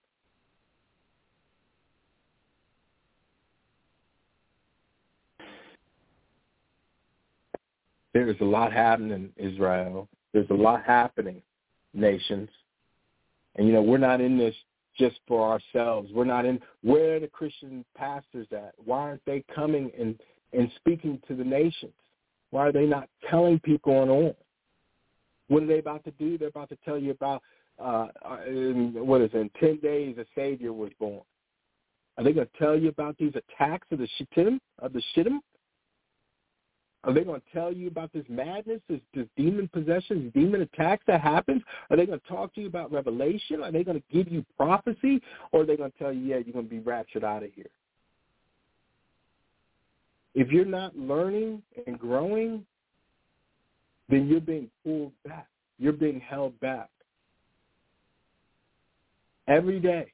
There is a lot happening in Israel. There's a lot happening, nations. And, you know, we're not in this just for ourselves. We're not in, where are the Christian pastors at? Why aren't they coming and, and speaking to the nations? Why are they not telling people on on? What are they about to do? They're about to tell you about, uh, in, what is it, in ten days a Savior was born. Are they going to tell you about these attacks of the Shittim, of the Shittim? Are they going to tell you about this madness, this, this demon possession, these demon attacks that happens? Are they going to talk to you about revelation? Are they going to give you prophecy? Or are they going to tell you, yeah, you're going to be raptured out of here? If you're not learning and growing, then you're being pulled back. You're being held back. Every day.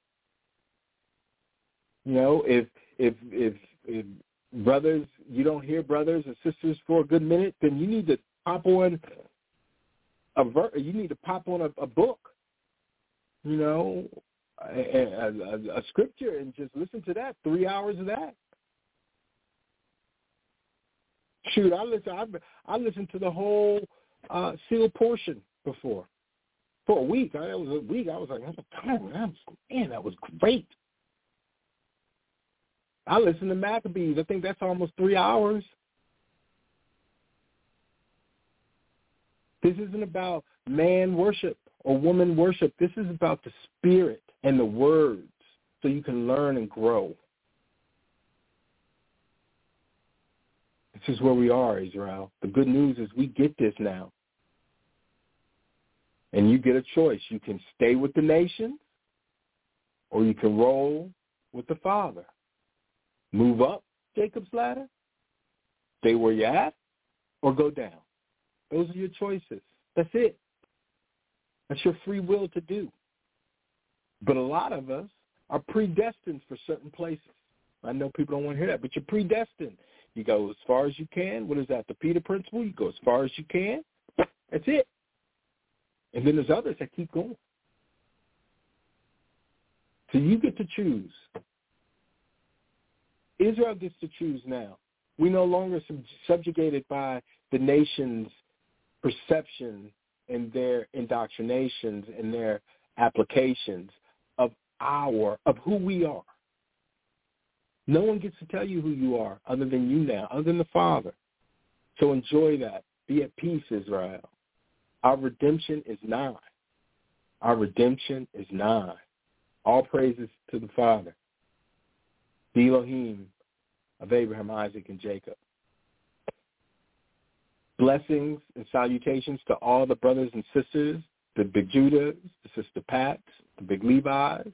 You know, if if if if brothers, you don't hear brothers and sisters for a good minute, then you need to pop on a ver- you need to pop on a, a book, you know, a, a, a scripture, and just listen to that. Three hours of that. Shoot, I listen. I, I listened to the whole uh, sealed portion before for a week. I, it was a week. I was like, oh, that was, man, that was great. I listened to Maccabees. I think that's almost three hours. This isn't about man worship or woman worship. This is about the spirit and the words so you can learn and grow. This is where we are, Israel. The good news is we get this now. And you get a choice. You can stay with the nation or you can roll with the Father. Move up Jacob's ladder, stay where you're at, or go down. Those are your choices. That's it. That's your free will to do. But a lot of us are predestined for certain places. I know people don't want to hear that, but you're predestined. You go as far as you can. What is that, the Peter Principle? You go as far as you can. That's it. And then there's others that keep going. So you get to choose. Israel gets to choose now. We no longer sub- subjugated by the nation's perception and their indoctrinations and their applications of our, of who we are. No one gets to tell you who you are other than you now, other than the Father. So enjoy that. Be at peace, Israel. Our redemption is nigh. Our redemption is nigh. All praises to the Father, the Elohim of Abraham, Isaac, and Jacob. Blessings and salutations to all the brothers and sisters, the Big Judas, the Sister Pats, the Big Levis,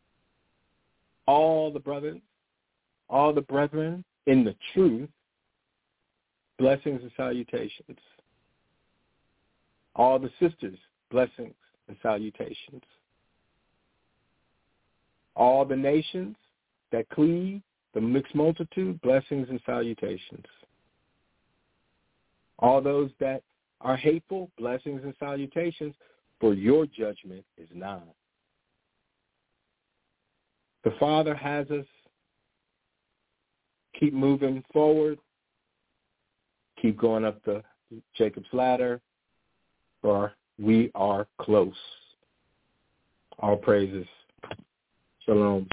all the brothers, all the brethren in the truth. Blessings and salutations. All the sisters, blessings and salutations. All the nations that cleave, the mixed multitude, blessings and salutations. All those that are hateful, blessings and salutations, for your judgment is nigh. The Father has us keep moving forward, keep going up the Jacob's ladder, for we are close. All praises. Shalom.